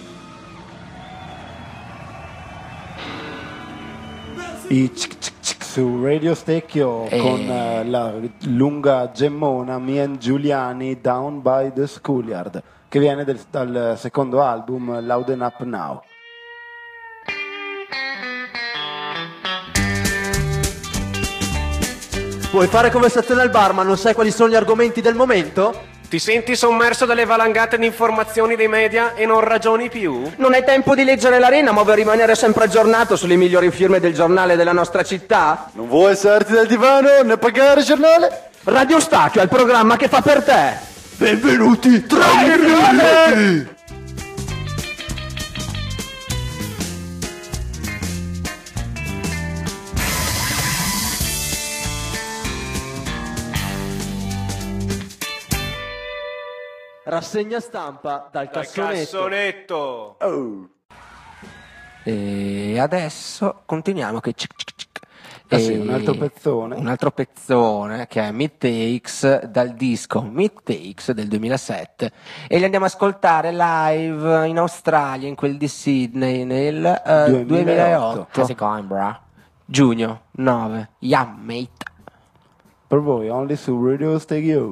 I Chick Chick Chicks su Radio Stecchio con la lunga gemmona Me and Giuliani Down by the Schoolyard, che viene dal secondo album Louden Up Now. Vuoi fare conversazione al bar ma non sai quali sono gli argomenti del momento? Ti senti sommerso dalle valangate di informazioni dei media e non ragioni più? Non hai tempo di leggere l'Arena ma vuoi rimanere sempre aggiornato sulle migliori firme del giornale della nostra città? Non vuoi alzarti dal divano né pagare il giornale? Radio Stacchio è il programma che fa per te! Benvenuti tra i milioni! Rassegna stampa dal cassonetto. Oh. E adesso continuiamo che sì, un altro pezzone. Un altro pezzone che è Meat Takes dal disco Meat Takes del 2007 e li andiamo a ascoltare live in Australia, in quel di Sydney nel 2008. Giugno 9. Yeah, mate. Per voi, only su Radio Stecchio.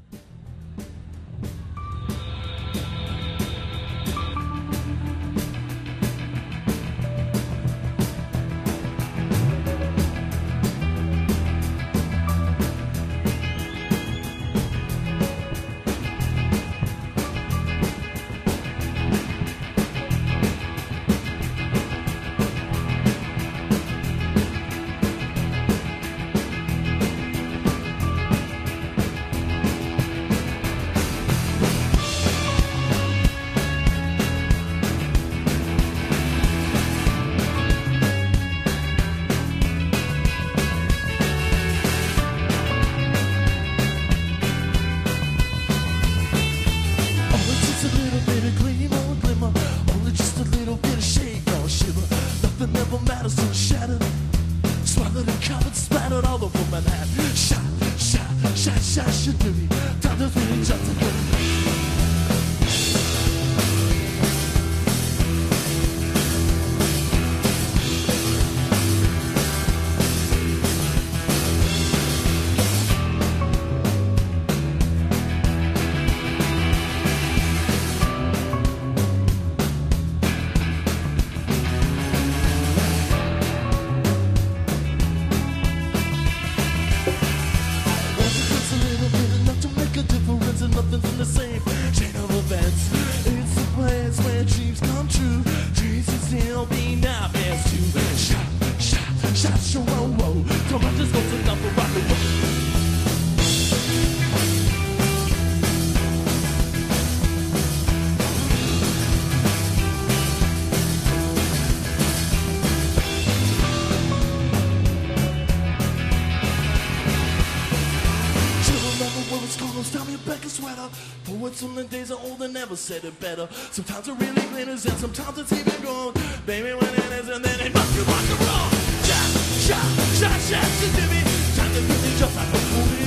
Said it better. Sometimes it really glitters and sometimes it's even gold. Baby, when it is and then it must be rock and roll. Shot, shot, shot, shot, shot, Jimmy. Time to do it just like a movie.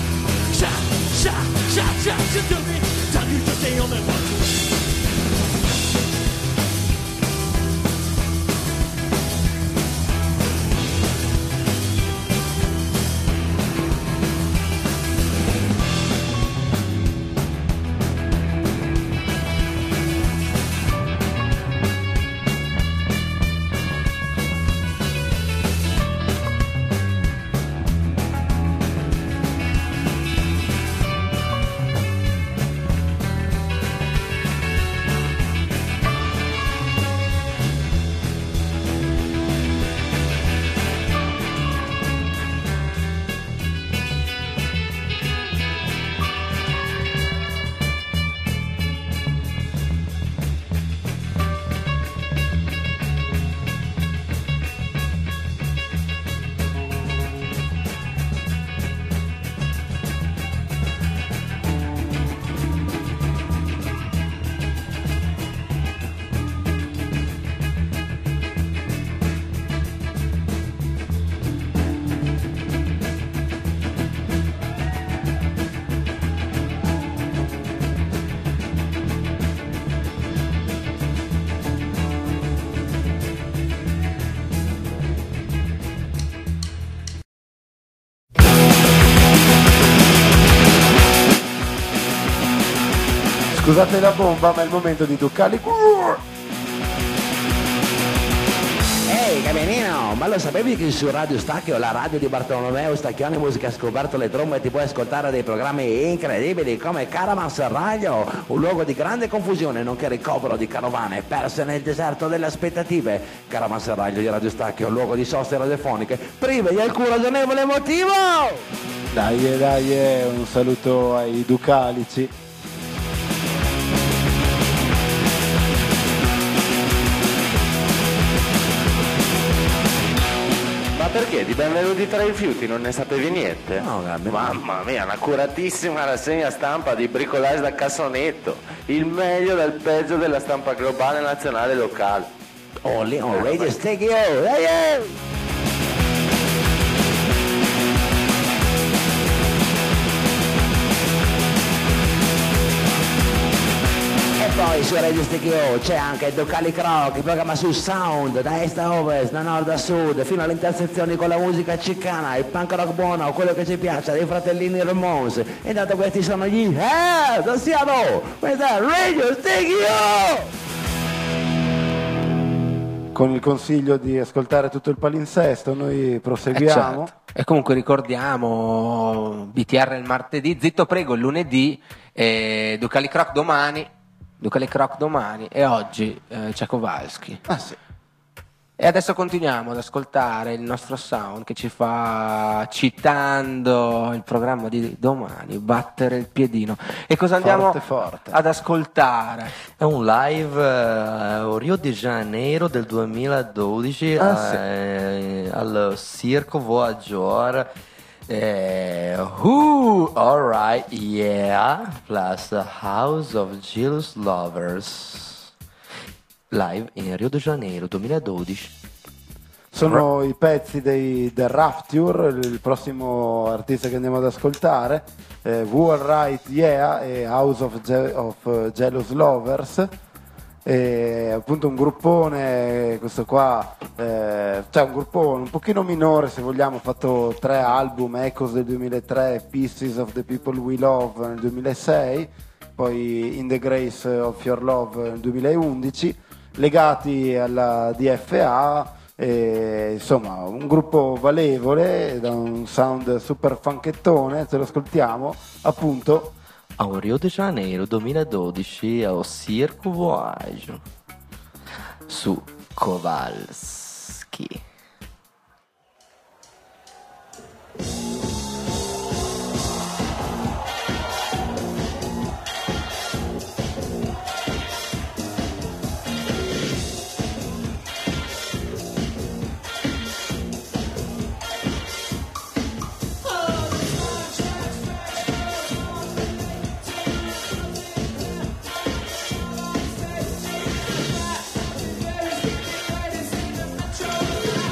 Shot, shot, shot, shot, shot, Jimmy. Time you just stay on that one. Scusate la bomba, ma è il momento di Ducali. Ehi Caminino, ma lo sapevi che su Radio Stacchio, la radio di Bartolomeo Stacchioni Musica ha scoperto le trombe e ti puoi ascoltare dei programmi incredibili come Caravanserraglio, un luogo di grande confusione nonché ricovero di carovane perse nel deserto delle aspettative. Caravanserraglio di Radio Stacchio, un luogo di soste radiofoniche prive di alcun ragionevole motivo. Dai, un saluto ai Ducalici. Ma perché di Benvenuti tra i rifiuti non ne sapevi niente? No, mamma mia, una curatissima rassegna stampa di bricolage da cassonetto, il meglio dal peggio della stampa globale, nazionale e locale. Only on Radio Stacchio. Poi su Radio Stacchio c'è anche Ducali Croc, il programma su Sound, da est a ovest, da nord a sud, fino alle intersezioni con la musica cicana, il punk rock buono, quello che ci piace, dei fratellini Ramones. E intanto questi sono gli non siamo! Questa è Radio Stacchio! Con il consiglio di ascoltare tutto il palinsesto, noi proseguiamo. Certo. E comunque ricordiamo BTR il martedì, Zitto Prego il lunedì, Ducali Croc domani e oggi c'è Kowalski. Sì. E adesso continuiamo ad ascoltare il nostro sound che ci fa, citando il programma di domani, battere il piedino. E cosa andiamo forte. ad ascoltare? È un live a Rio de Janeiro del 2012 al Circo Voyageur. Alright, yeah, plus House of Jealous Lovers, live in Rio de Janeiro 2012. Sono i pezzi del Rapture, il prossimo artista che andiamo ad ascoltare, Alright, yeah e House of Jealous Lovers. E appunto un gruppone, questo qua, cioè un gruppone un pochino minore se vogliamo, ha fatto 3 album, Echoes del 2003, Pieces of the People We Love nel 2006, poi In the Grace of Your Love nel 2011, legati alla DFA, insomma un gruppo valevole, da un sound super funkettone, ce lo ascoltiamo appunto a Rio de Janeiro 2012 ao Circo Voyageur su Kowalski. Control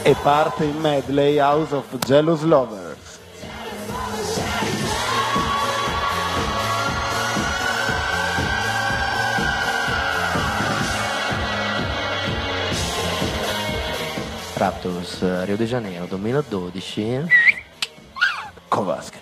e parte il medley House of Jealous Lovers. Raptors, Rio de Janeiro 2012. Kowalski.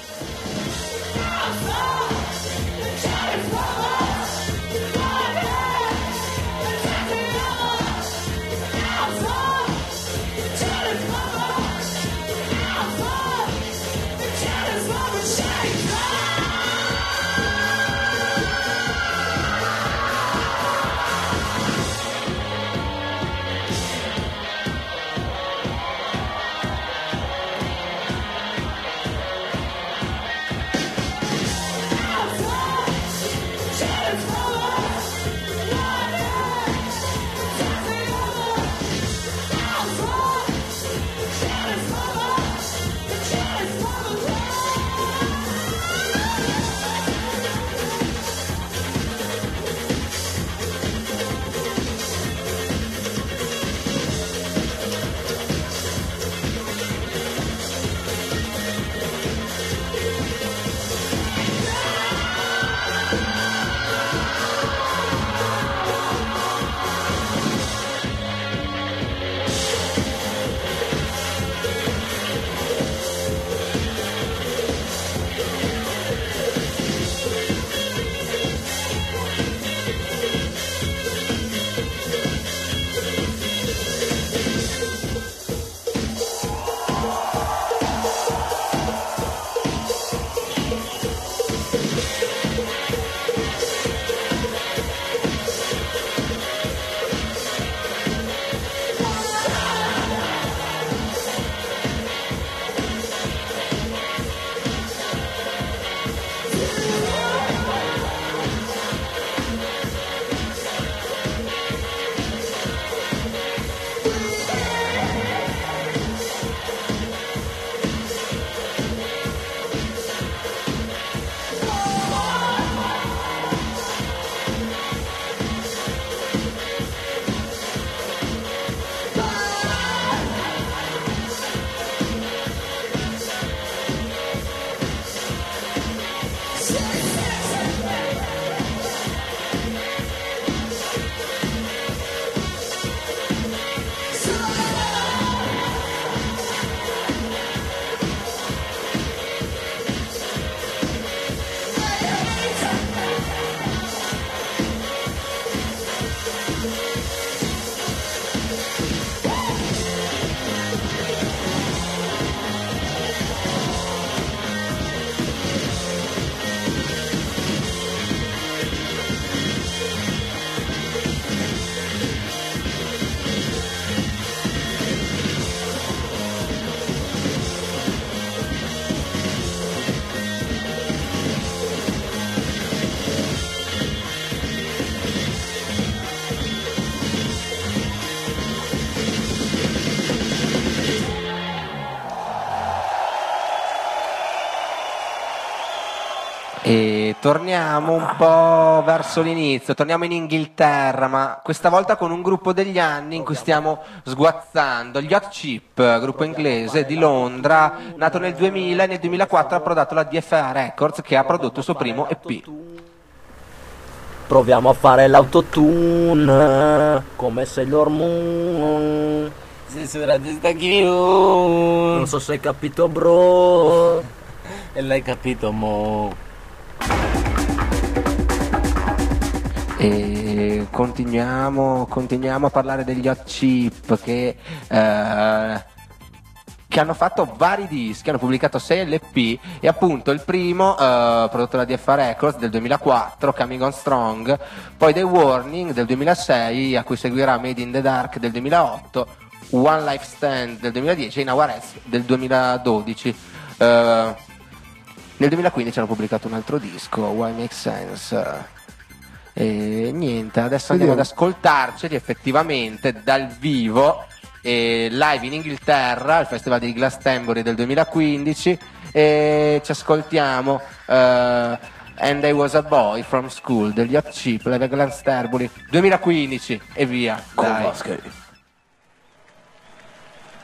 E torniamo un po' verso l'inizio, torniamo in Inghilterra, ma questa volta con un gruppo degli anni in cui stiamo sguazzando. Gli Hot Chip, gruppo inglese di Londra, nato nel 2000 e nel 2004 ha prodotto la DFA Records, che ha prodotto il suo primo EP. Proviamo a fare l'autotune come Sailor Moon. Non so se hai capito, bro. E l'hai capito, mo. E continuiamo a parlare degli Hot Chip che hanno fatto vari dischi, hanno pubblicato 6 LP e appunto il primo prodotto da DFA Records del 2004, Coming On Strong, poi The Warning del 2006, a cui seguirà Made in the Dark del 2008, One Life Stand del 2010 e In Our Heads del 2012. Nel 2015 hanno pubblicato un altro disco, Why Make Sense. E niente, adesso andiamo ad ascoltarceli effettivamente dal vivo, live in Inghilterra al Festival di Glastonbury del 2015, e ci ascoltiamo And I Was a Boy from School degli Hot Chip, live a Glastonbury 2015 e via, dai.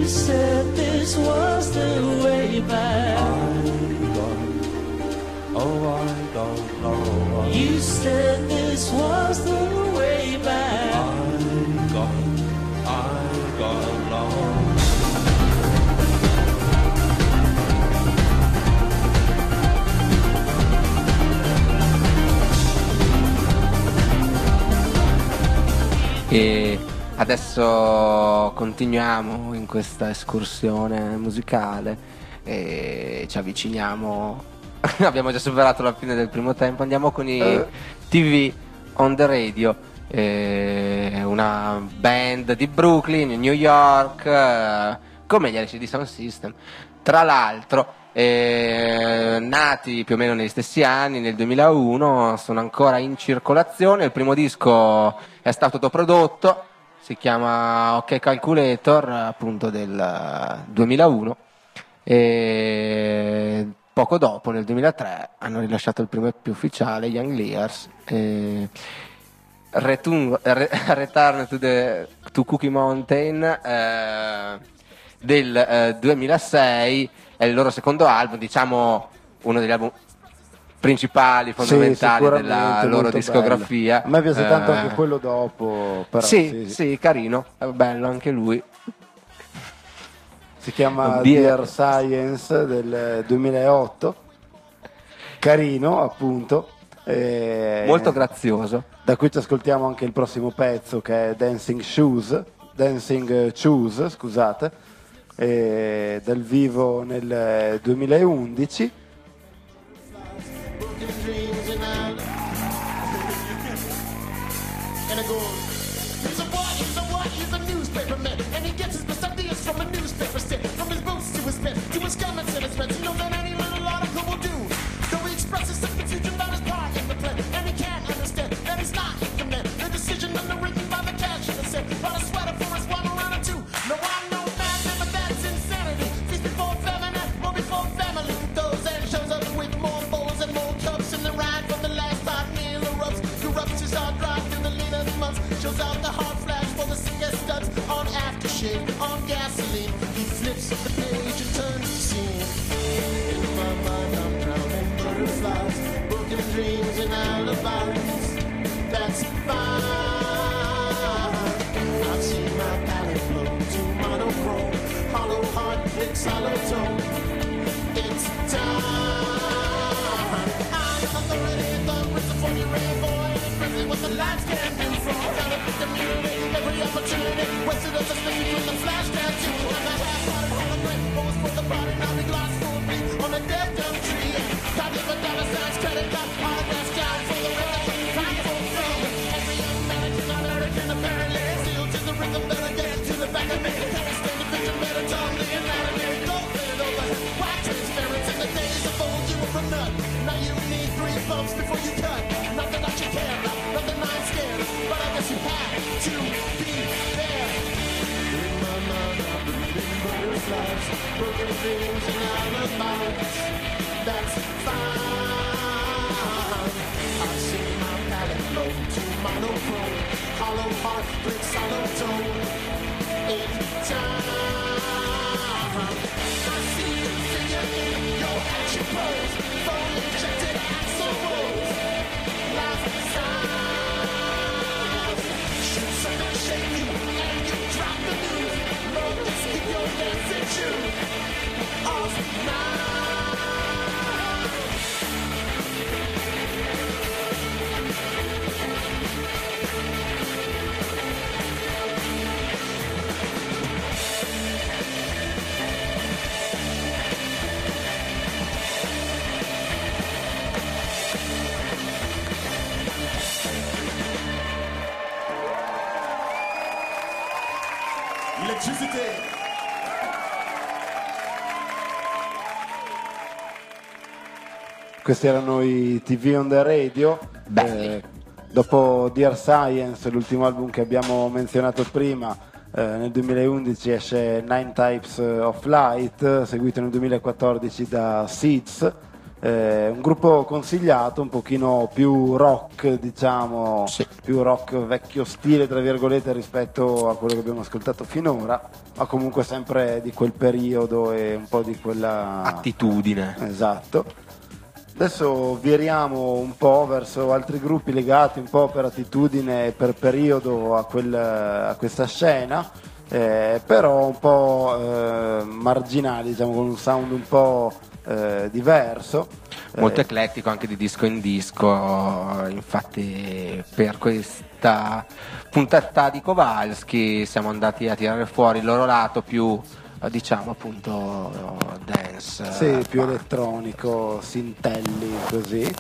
You said this was the way back. I don't know. You said this was the way back. I got lost. E adesso continuiamo in questa escursione musicale e ci avviciniamo. Abbiamo già superato la fine del primo tempo. Andiamo con i TV on the Radio, una band di Brooklyn, New York, come gli LCD Sound System. Tra l'altro, nati più o meno negli stessi anni, nel 2001, sono ancora in circolazione. Il primo disco è stato autoprodotto, si chiama OK Calculator, appunto del 2001, e poco dopo, nel 2003, hanno rilasciato il primo EP ufficiale, Young Lears. Return to Cookie Mountain del 2006 è il loro secondo album, diciamo uno degli album principali, fondamentali della loro discografia. Bello. A me piace tanto anche quello dopo, però sì, carino, è bello anche lui. Si chiama Dear Science del 2008, carino appunto, molto grazioso. Da cui ci ascoltiamo anche il prossimo pezzo, che è Dancing Shoes, scusate, dal vivo nel 2011. On gasoline, he flips the page and turns the scene. In my mind, I'm drowning butterflies, broken dreams and alibis. That's fine. I've seen my palette blow to monochrome, hollow heart, clicks, hollow tone. It's time. I'm the ready, the rhythm for your boy, and crazy what the lights can do from kind of the community. Every opportunity, wasted as a space with the flash tattoo. And the half heart hologram, always for the body, now we glass full beat on a dead gum tree. Can't live a dollar signs, credit card, autographs down for the record, time for film. Every young man is on earth in a parallel, sealed to the rhythm that I get to the back of me. Can't stand the vision, better tone, the anatomy, go fit it over. White transparent in the days of old, you were a nut. Now you need 3 bumps before you cut. Nothing that you care about, nothing I'm scared of, but I guess you have to be there. In my mind, I'm breathing butterflies, broken dreams and alibis. That's fine. I've seen my palette blow to monochrome, hollow heart, bricks, hollow tone. It's time. I see you figure in your action pose, fully injected axle rolls. Life signs. Shoot something, shake you, and you drop the news. Lord, just keep your dancing shoes off now. Electricity. Questi erano i TV on the Radio. Dopo Dear Science, l'ultimo album che abbiamo menzionato prima, nel 2011 esce Nine Types of Light, seguito nel 2014 da Seeds, Un gruppo consigliato, un pochino più rock, diciamo, più rock vecchio stile, tra virgolette, rispetto a quello che abbiamo ascoltato finora, ma comunque sempre di quel periodo e un po' di quella attitudine. Esatto. Adesso viriamo un po' verso altri gruppi legati un po' per attitudine e per periodo a questa scena, però un po' marginali, diciamo, con un sound un po' diverso, molto eclettico, anche di disco in disco. Infatti per questa puntata di Kowalski siamo andati a tirare fuori il loro lato più, diciamo, appunto dance, sì, più elettronico, sintelli, così.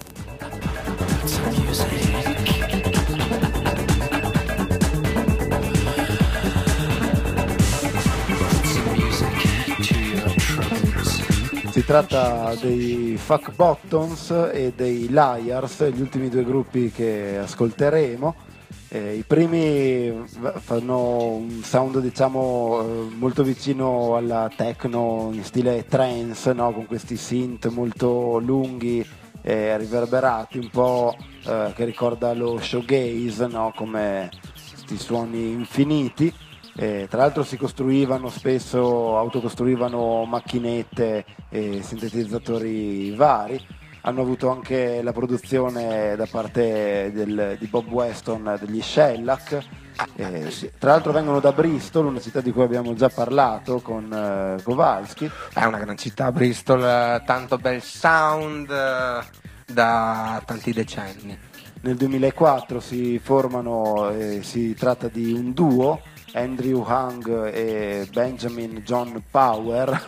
Si tratta dei Fuck Buttons e dei Liars, gli ultimi due gruppi che ascolteremo. I primi fanno un sound, diciamo, molto vicino alla techno in stile trance, no? Con questi synth molto lunghi e riverberati, un po' che ricorda lo shoegaze, no? Come questi suoni infiniti. Tra l'altro si costruivano spesso, autocostruivano macchinette e sintetizzatori vari. Hanno avuto anche la produzione da parte di Bob Weston degli Shellac. Tra l'altro vengono da Bristol, una città di cui abbiamo già parlato con Kowalski. È una gran città Bristol, tanto bel sound da tanti decenni. Nel 2004 si formano, si tratta di un duo, Andrew Hung e Benjamin John Power.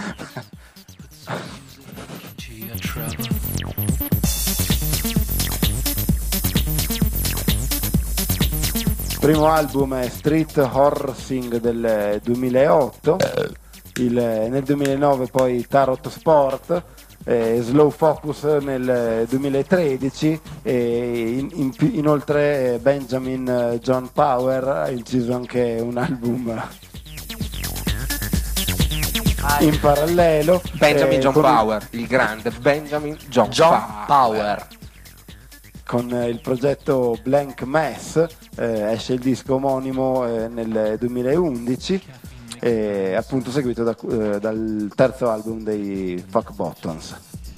Il primo album è Street Horsing del 2008, nel 2009 poi Tarot Sport, Slow Focus nel 2013 e inoltre Benjamin John Power ha inciso anche un album in parallelo. Benjamin John Power, il grande Benjamin John Power. Con il progetto Blank Mess esce il disco omonimo nel 2011, appunto seguito dal terzo album dei Fuck Buttons.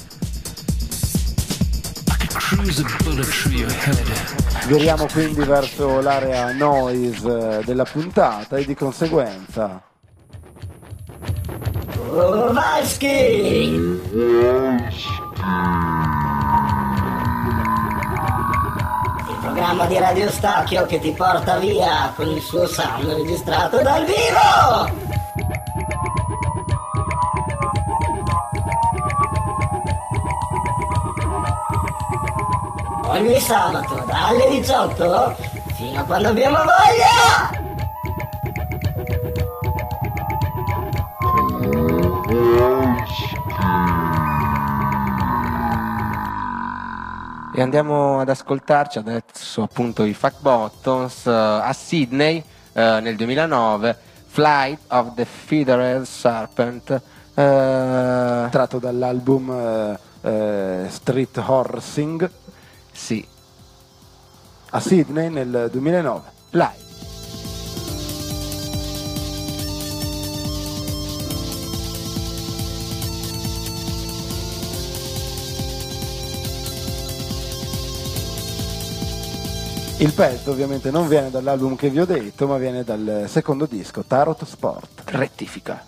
Viriamo quindi verso l'area noise della puntata e di conseguenza Kowalski! Il programma di Radio Stacchio che ti porta via con il suo sound registrato dal vivo! Ogni sabato dalle 18 fino a quando abbiamo voglia! E andiamo ad ascoltarci adesso appunto i Fuck Buttons a Sydney nel 2009, Flight of the Feathered Serpent, tratto dall'album Street Horsing. Sì, a Sydney nel 2009, live. Il pezzo ovviamente non viene dall'album che vi ho detto, ma viene dal secondo disco, Tarot Sport. Rettifica.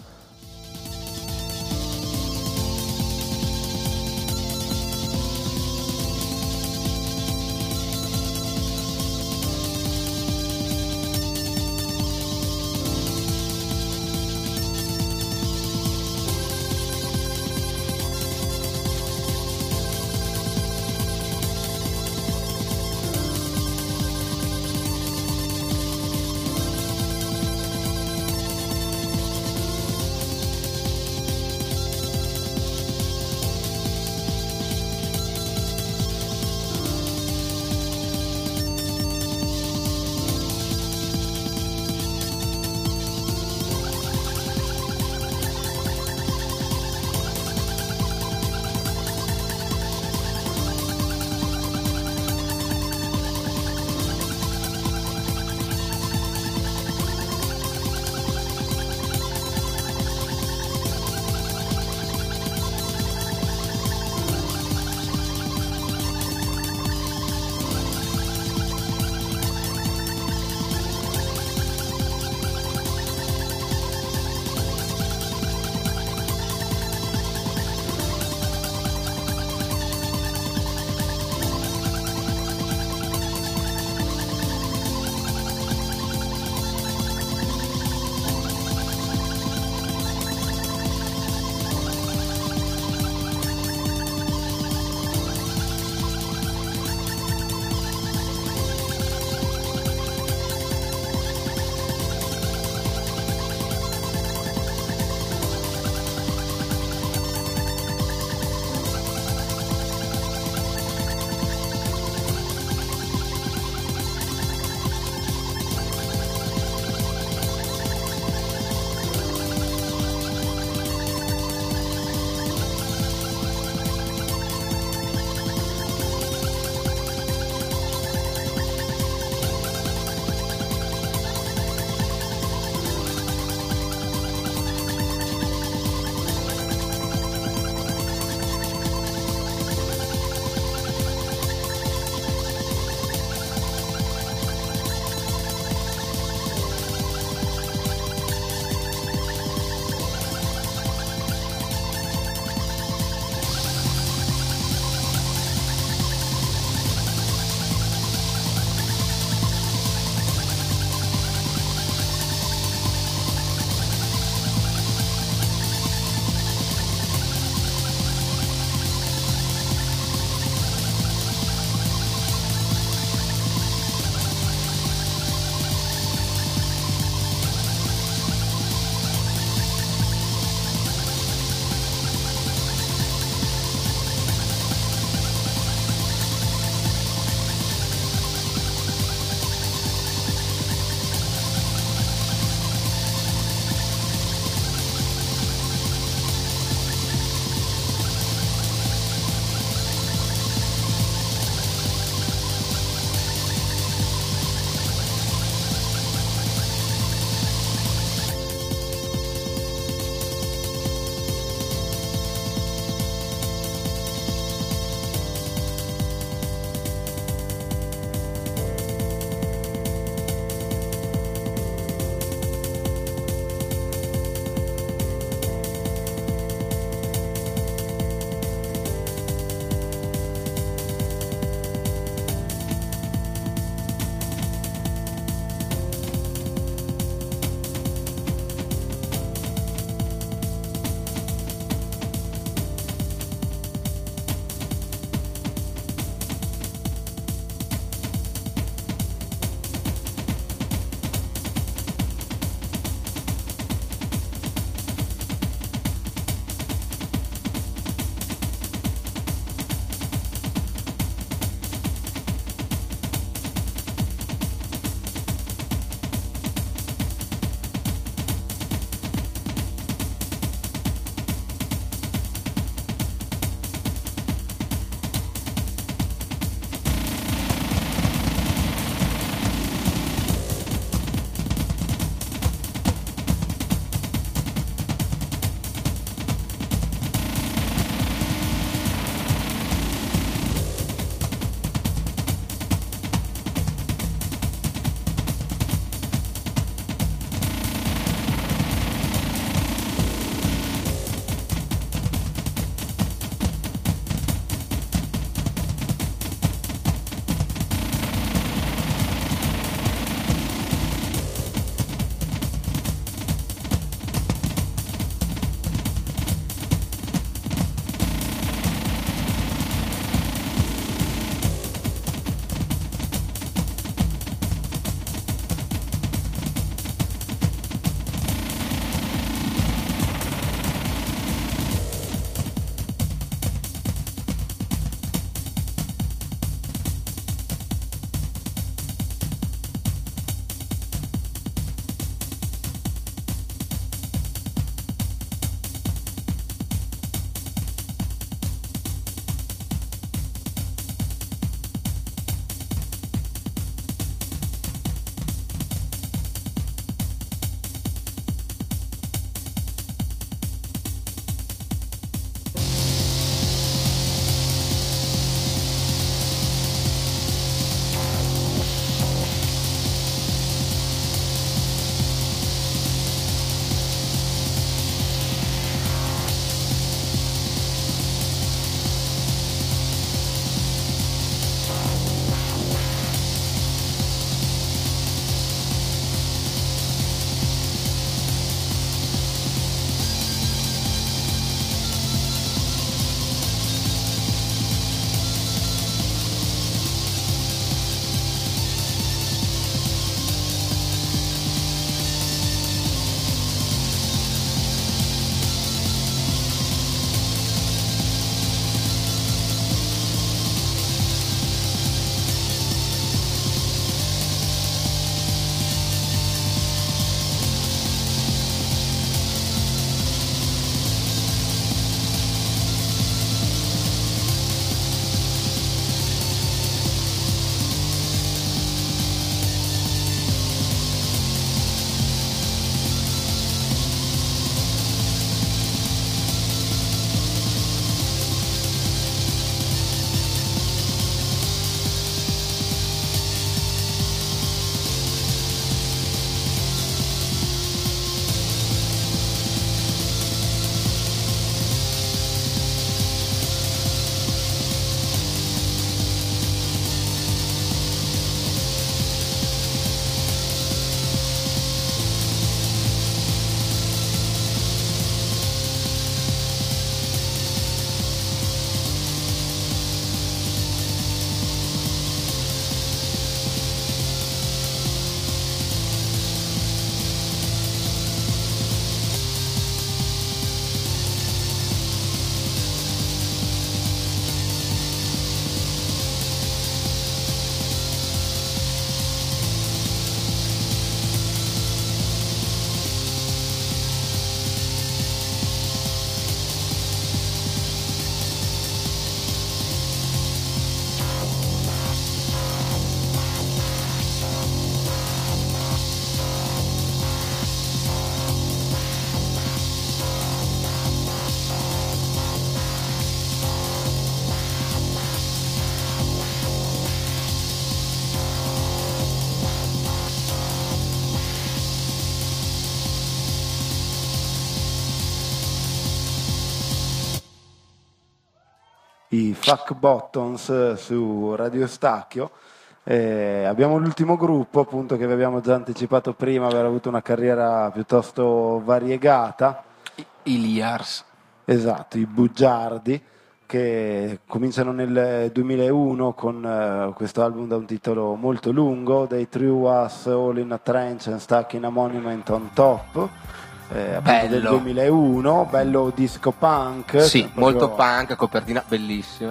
i Fuck Buttons su Radio Stacchio. Abbiamo l'ultimo gruppo, appunto, che vi abbiamo già anticipato prima, aver avuto una carriera piuttosto variegata. I Liars. Esatto, i Bugiardi, che cominciano nel 2001 con questo album da un titolo molto lungo, They Threw Us All in a Trench and Stuck in a Monument on Top, appunto del 2001, bello disco punk. Sì, proprio... molto punk, copertina bellissima,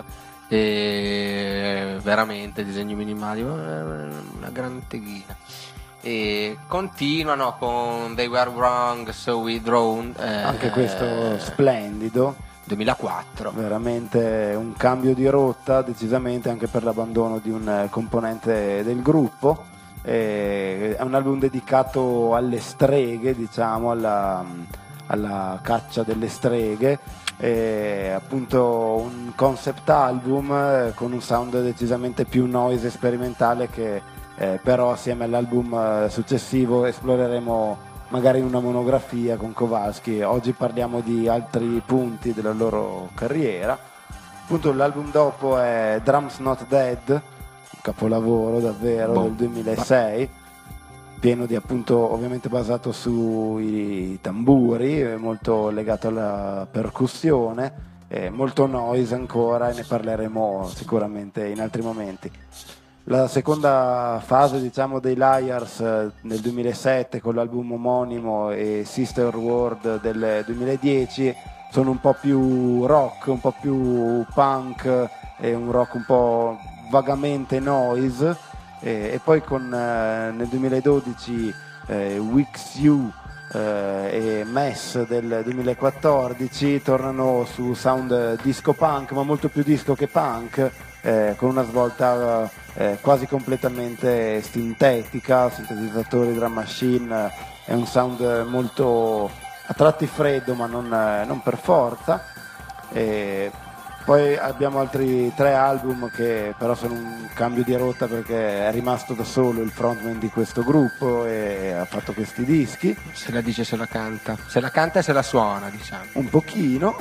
e veramente disegni minimali, una gran teghina. E continuano con They Were Wrong So We Drowned, anche questo splendido, 2004, veramente un cambio di rotta decisamente, anche per l'abbandono di un componente del gruppo. È un album dedicato alle streghe, diciamo, alla caccia delle streghe. È appunto un concept album con un sound decisamente più noise e sperimentale, che però assieme all'album successivo esploreremo magari in una monografia con Kowalski. Oggi parliamo di altri punti della loro carriera. Appunto l'album dopo è Drums Not Dead, un capolavoro davvero, del 2006, pieno di, appunto, ovviamente basato sui tamburi, molto legato alla percussione, molto noise ancora, e ne parleremo sicuramente in altri momenti. La seconda fase, diciamo, dei Liars nel 2007 con l'album omonimo e Sister World del 2010 sono un po' più rock, un po' più punk e un rock un po' vagamente noise, e poi con nel 2012 Wix You e Mess del 2014 tornano su sound disco punk, ma molto più disco che punk, con una svolta quasi completamente sintetica, sintetizzatori, drum machine, è un sound molto a tratti freddo, ma non per forza. Poi abbiamo altri 3 album che però sono un cambio di rotta, perché è rimasto da solo il frontman di questo gruppo e ha fatto questi dischi. Se la dice, se la canta e se la suona, diciamo. Un pochino.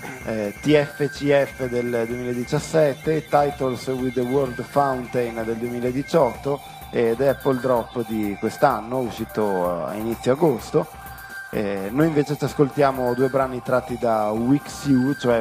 TFCF del 2017, Titles with the World Fountain del 2018 ed Apple Drop di quest'anno, uscito a inizio agosto. Noi invece ci ascoltiamo 2 brani tratti da Wix You, cioè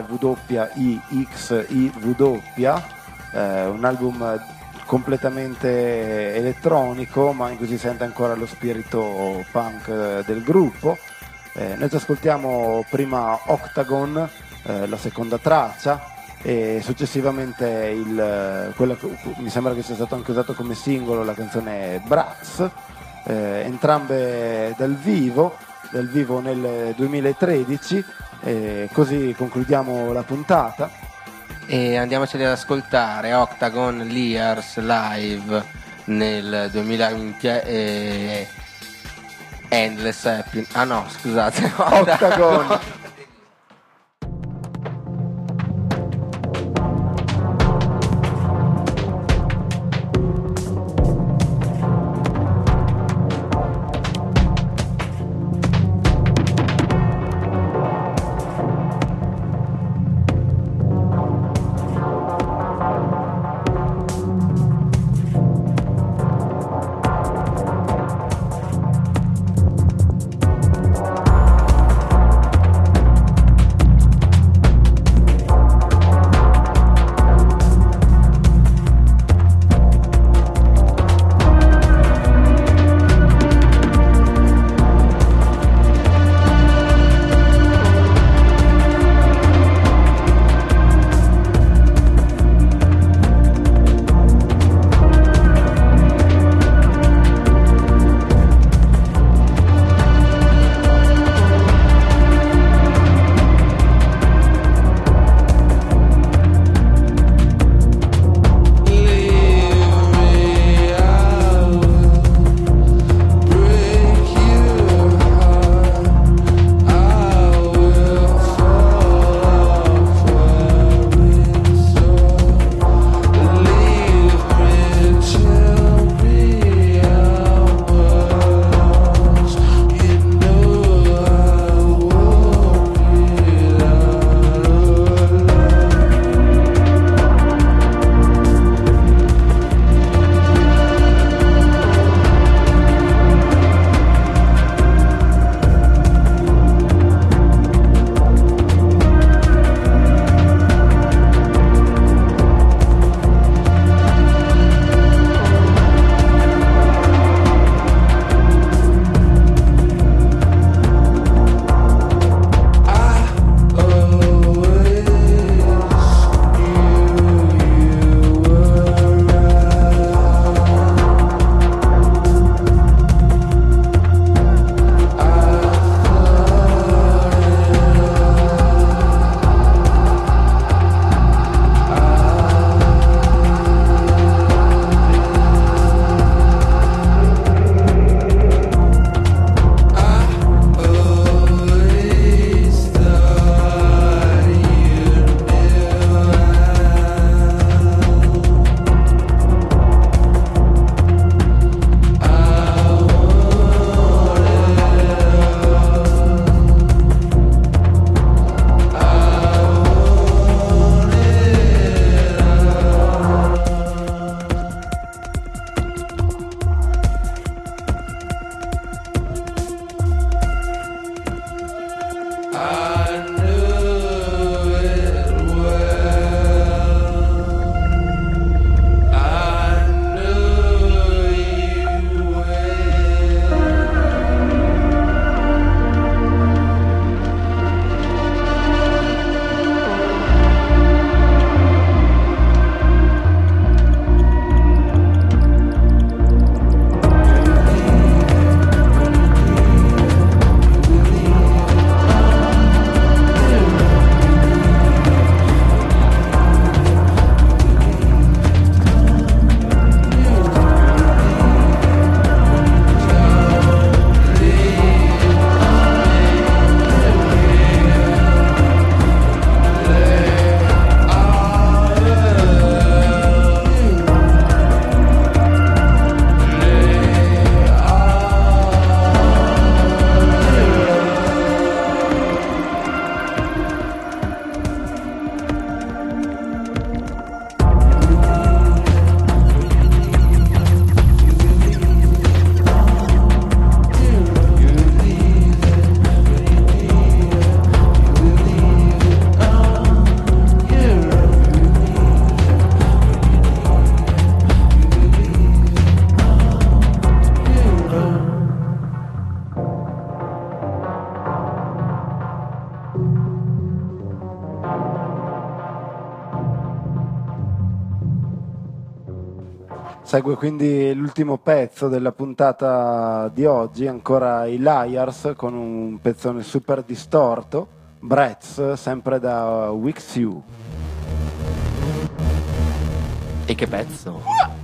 WIXIW, un album completamente elettronico, ma in cui si sente ancora lo spirito punk del gruppo. Noi ci ascoltiamo prima Octagon, la seconda traccia, e successivamente quella che mi sembra che sia stato anche usato come singolo, la canzone Bratz, entrambe dal vivo nel 2013, così concludiamo la puntata e andiamoci ad ascoltare Octagon Liars live nel 2020 e Endless Happiness. Ah no, scusate, Octagon. Segue quindi l'ultimo pezzo della puntata di oggi, ancora i Liars con un pezzone super distorto, Bretz, sempre da Wix U. E che pezzo?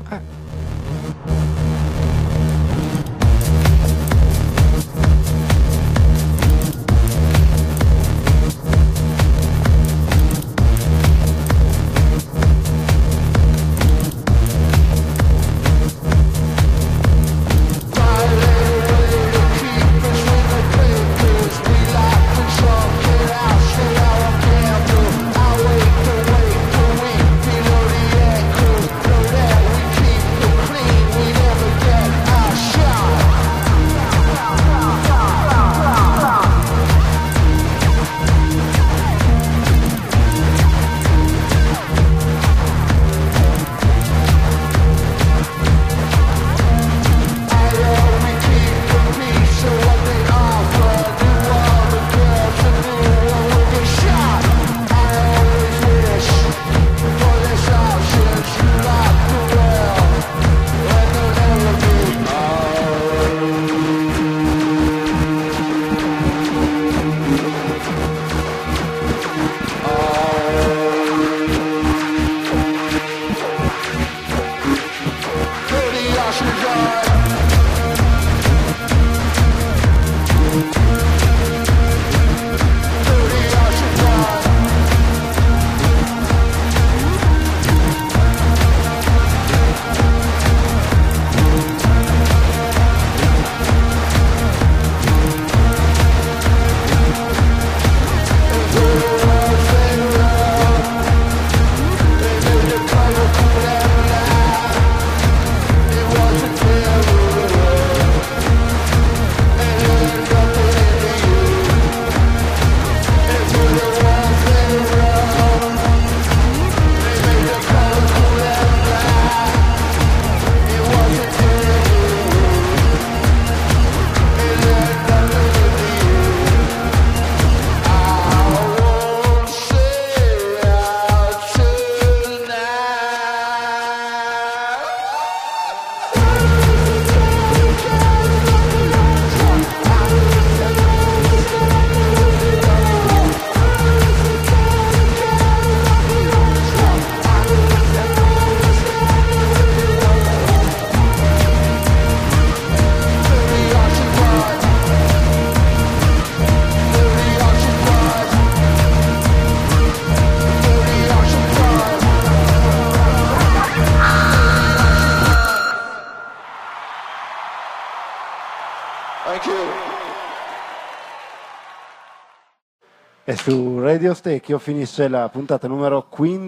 E su Radio Stecchio finisce la puntata numero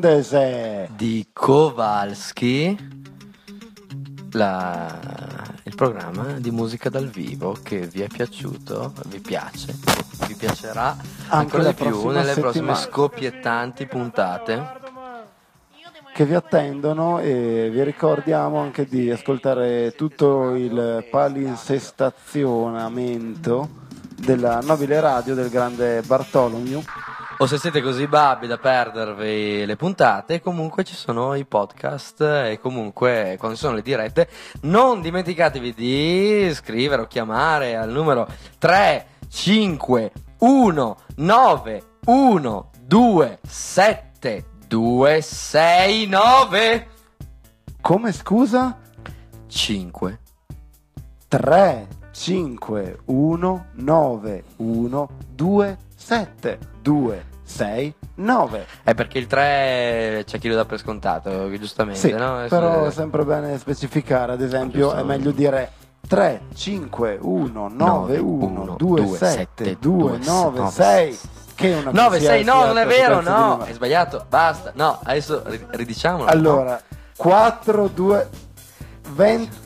15 di Kowalski, il programma di musica dal vivo che vi è piaciuto, vi piace, vi piacerà ancora di più nelle prossime scoppiettanti puntate che vi attendono, e vi ricordiamo anche di ascoltare tutto il palinsestazionamento della nobile radio del grande Bartolomeo. O se siete così babbi da perdervi le puntate, comunque ci sono i podcast, e comunque quando ci sono le dirette non dimenticatevi di scrivere o chiamare al numero 3519127 Come scusa? 5 3 5 1 9 1 2 7 2 6 9. È perché il 3 c'è chi lo dà per scontato, giustamente, sì, no? Però è sempre bene specificare, ad esempio è meglio dire 3 5 1 9 1 2 7 2 9 6 che una 9 6 no, non è vero, no, è sbagliato, basta. No, adesso ridiciamolo. Allora, 4 2 20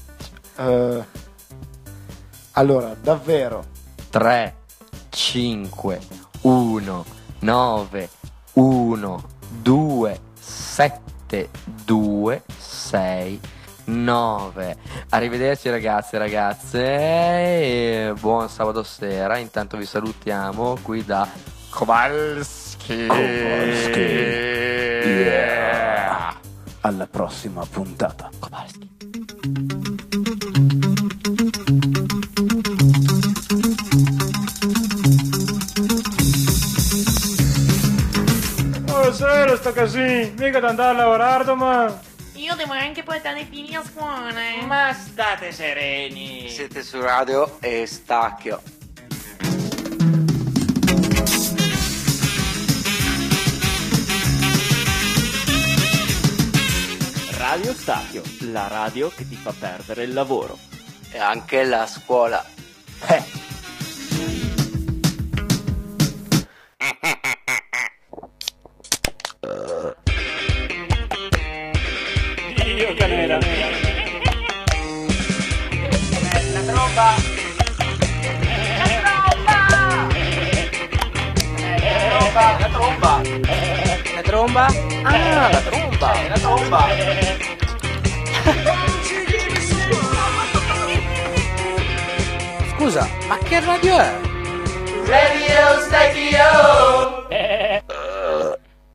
allora, davvero 3 5 1 9 1 2 7 2 6 9. Arrivederci ragazzi e ragazze, e buon sabato sera. Intanto vi salutiamo qui da Kowalski. Yeah. alla prossima puntata. Oh, sera sto casino, mica da andare a lavorare domani. Io devo anche portare i figli a scuola. Ma state sereni. Siete su Radio Stacchio. Radio Stacchio, la radio che ti fa perdere il lavoro. E anche la scuola. Dio canela. La tromba. La tromba. La tromba? Ah, la tromba. La tromba. Scusa, ma che radio è? Radio Stacchio.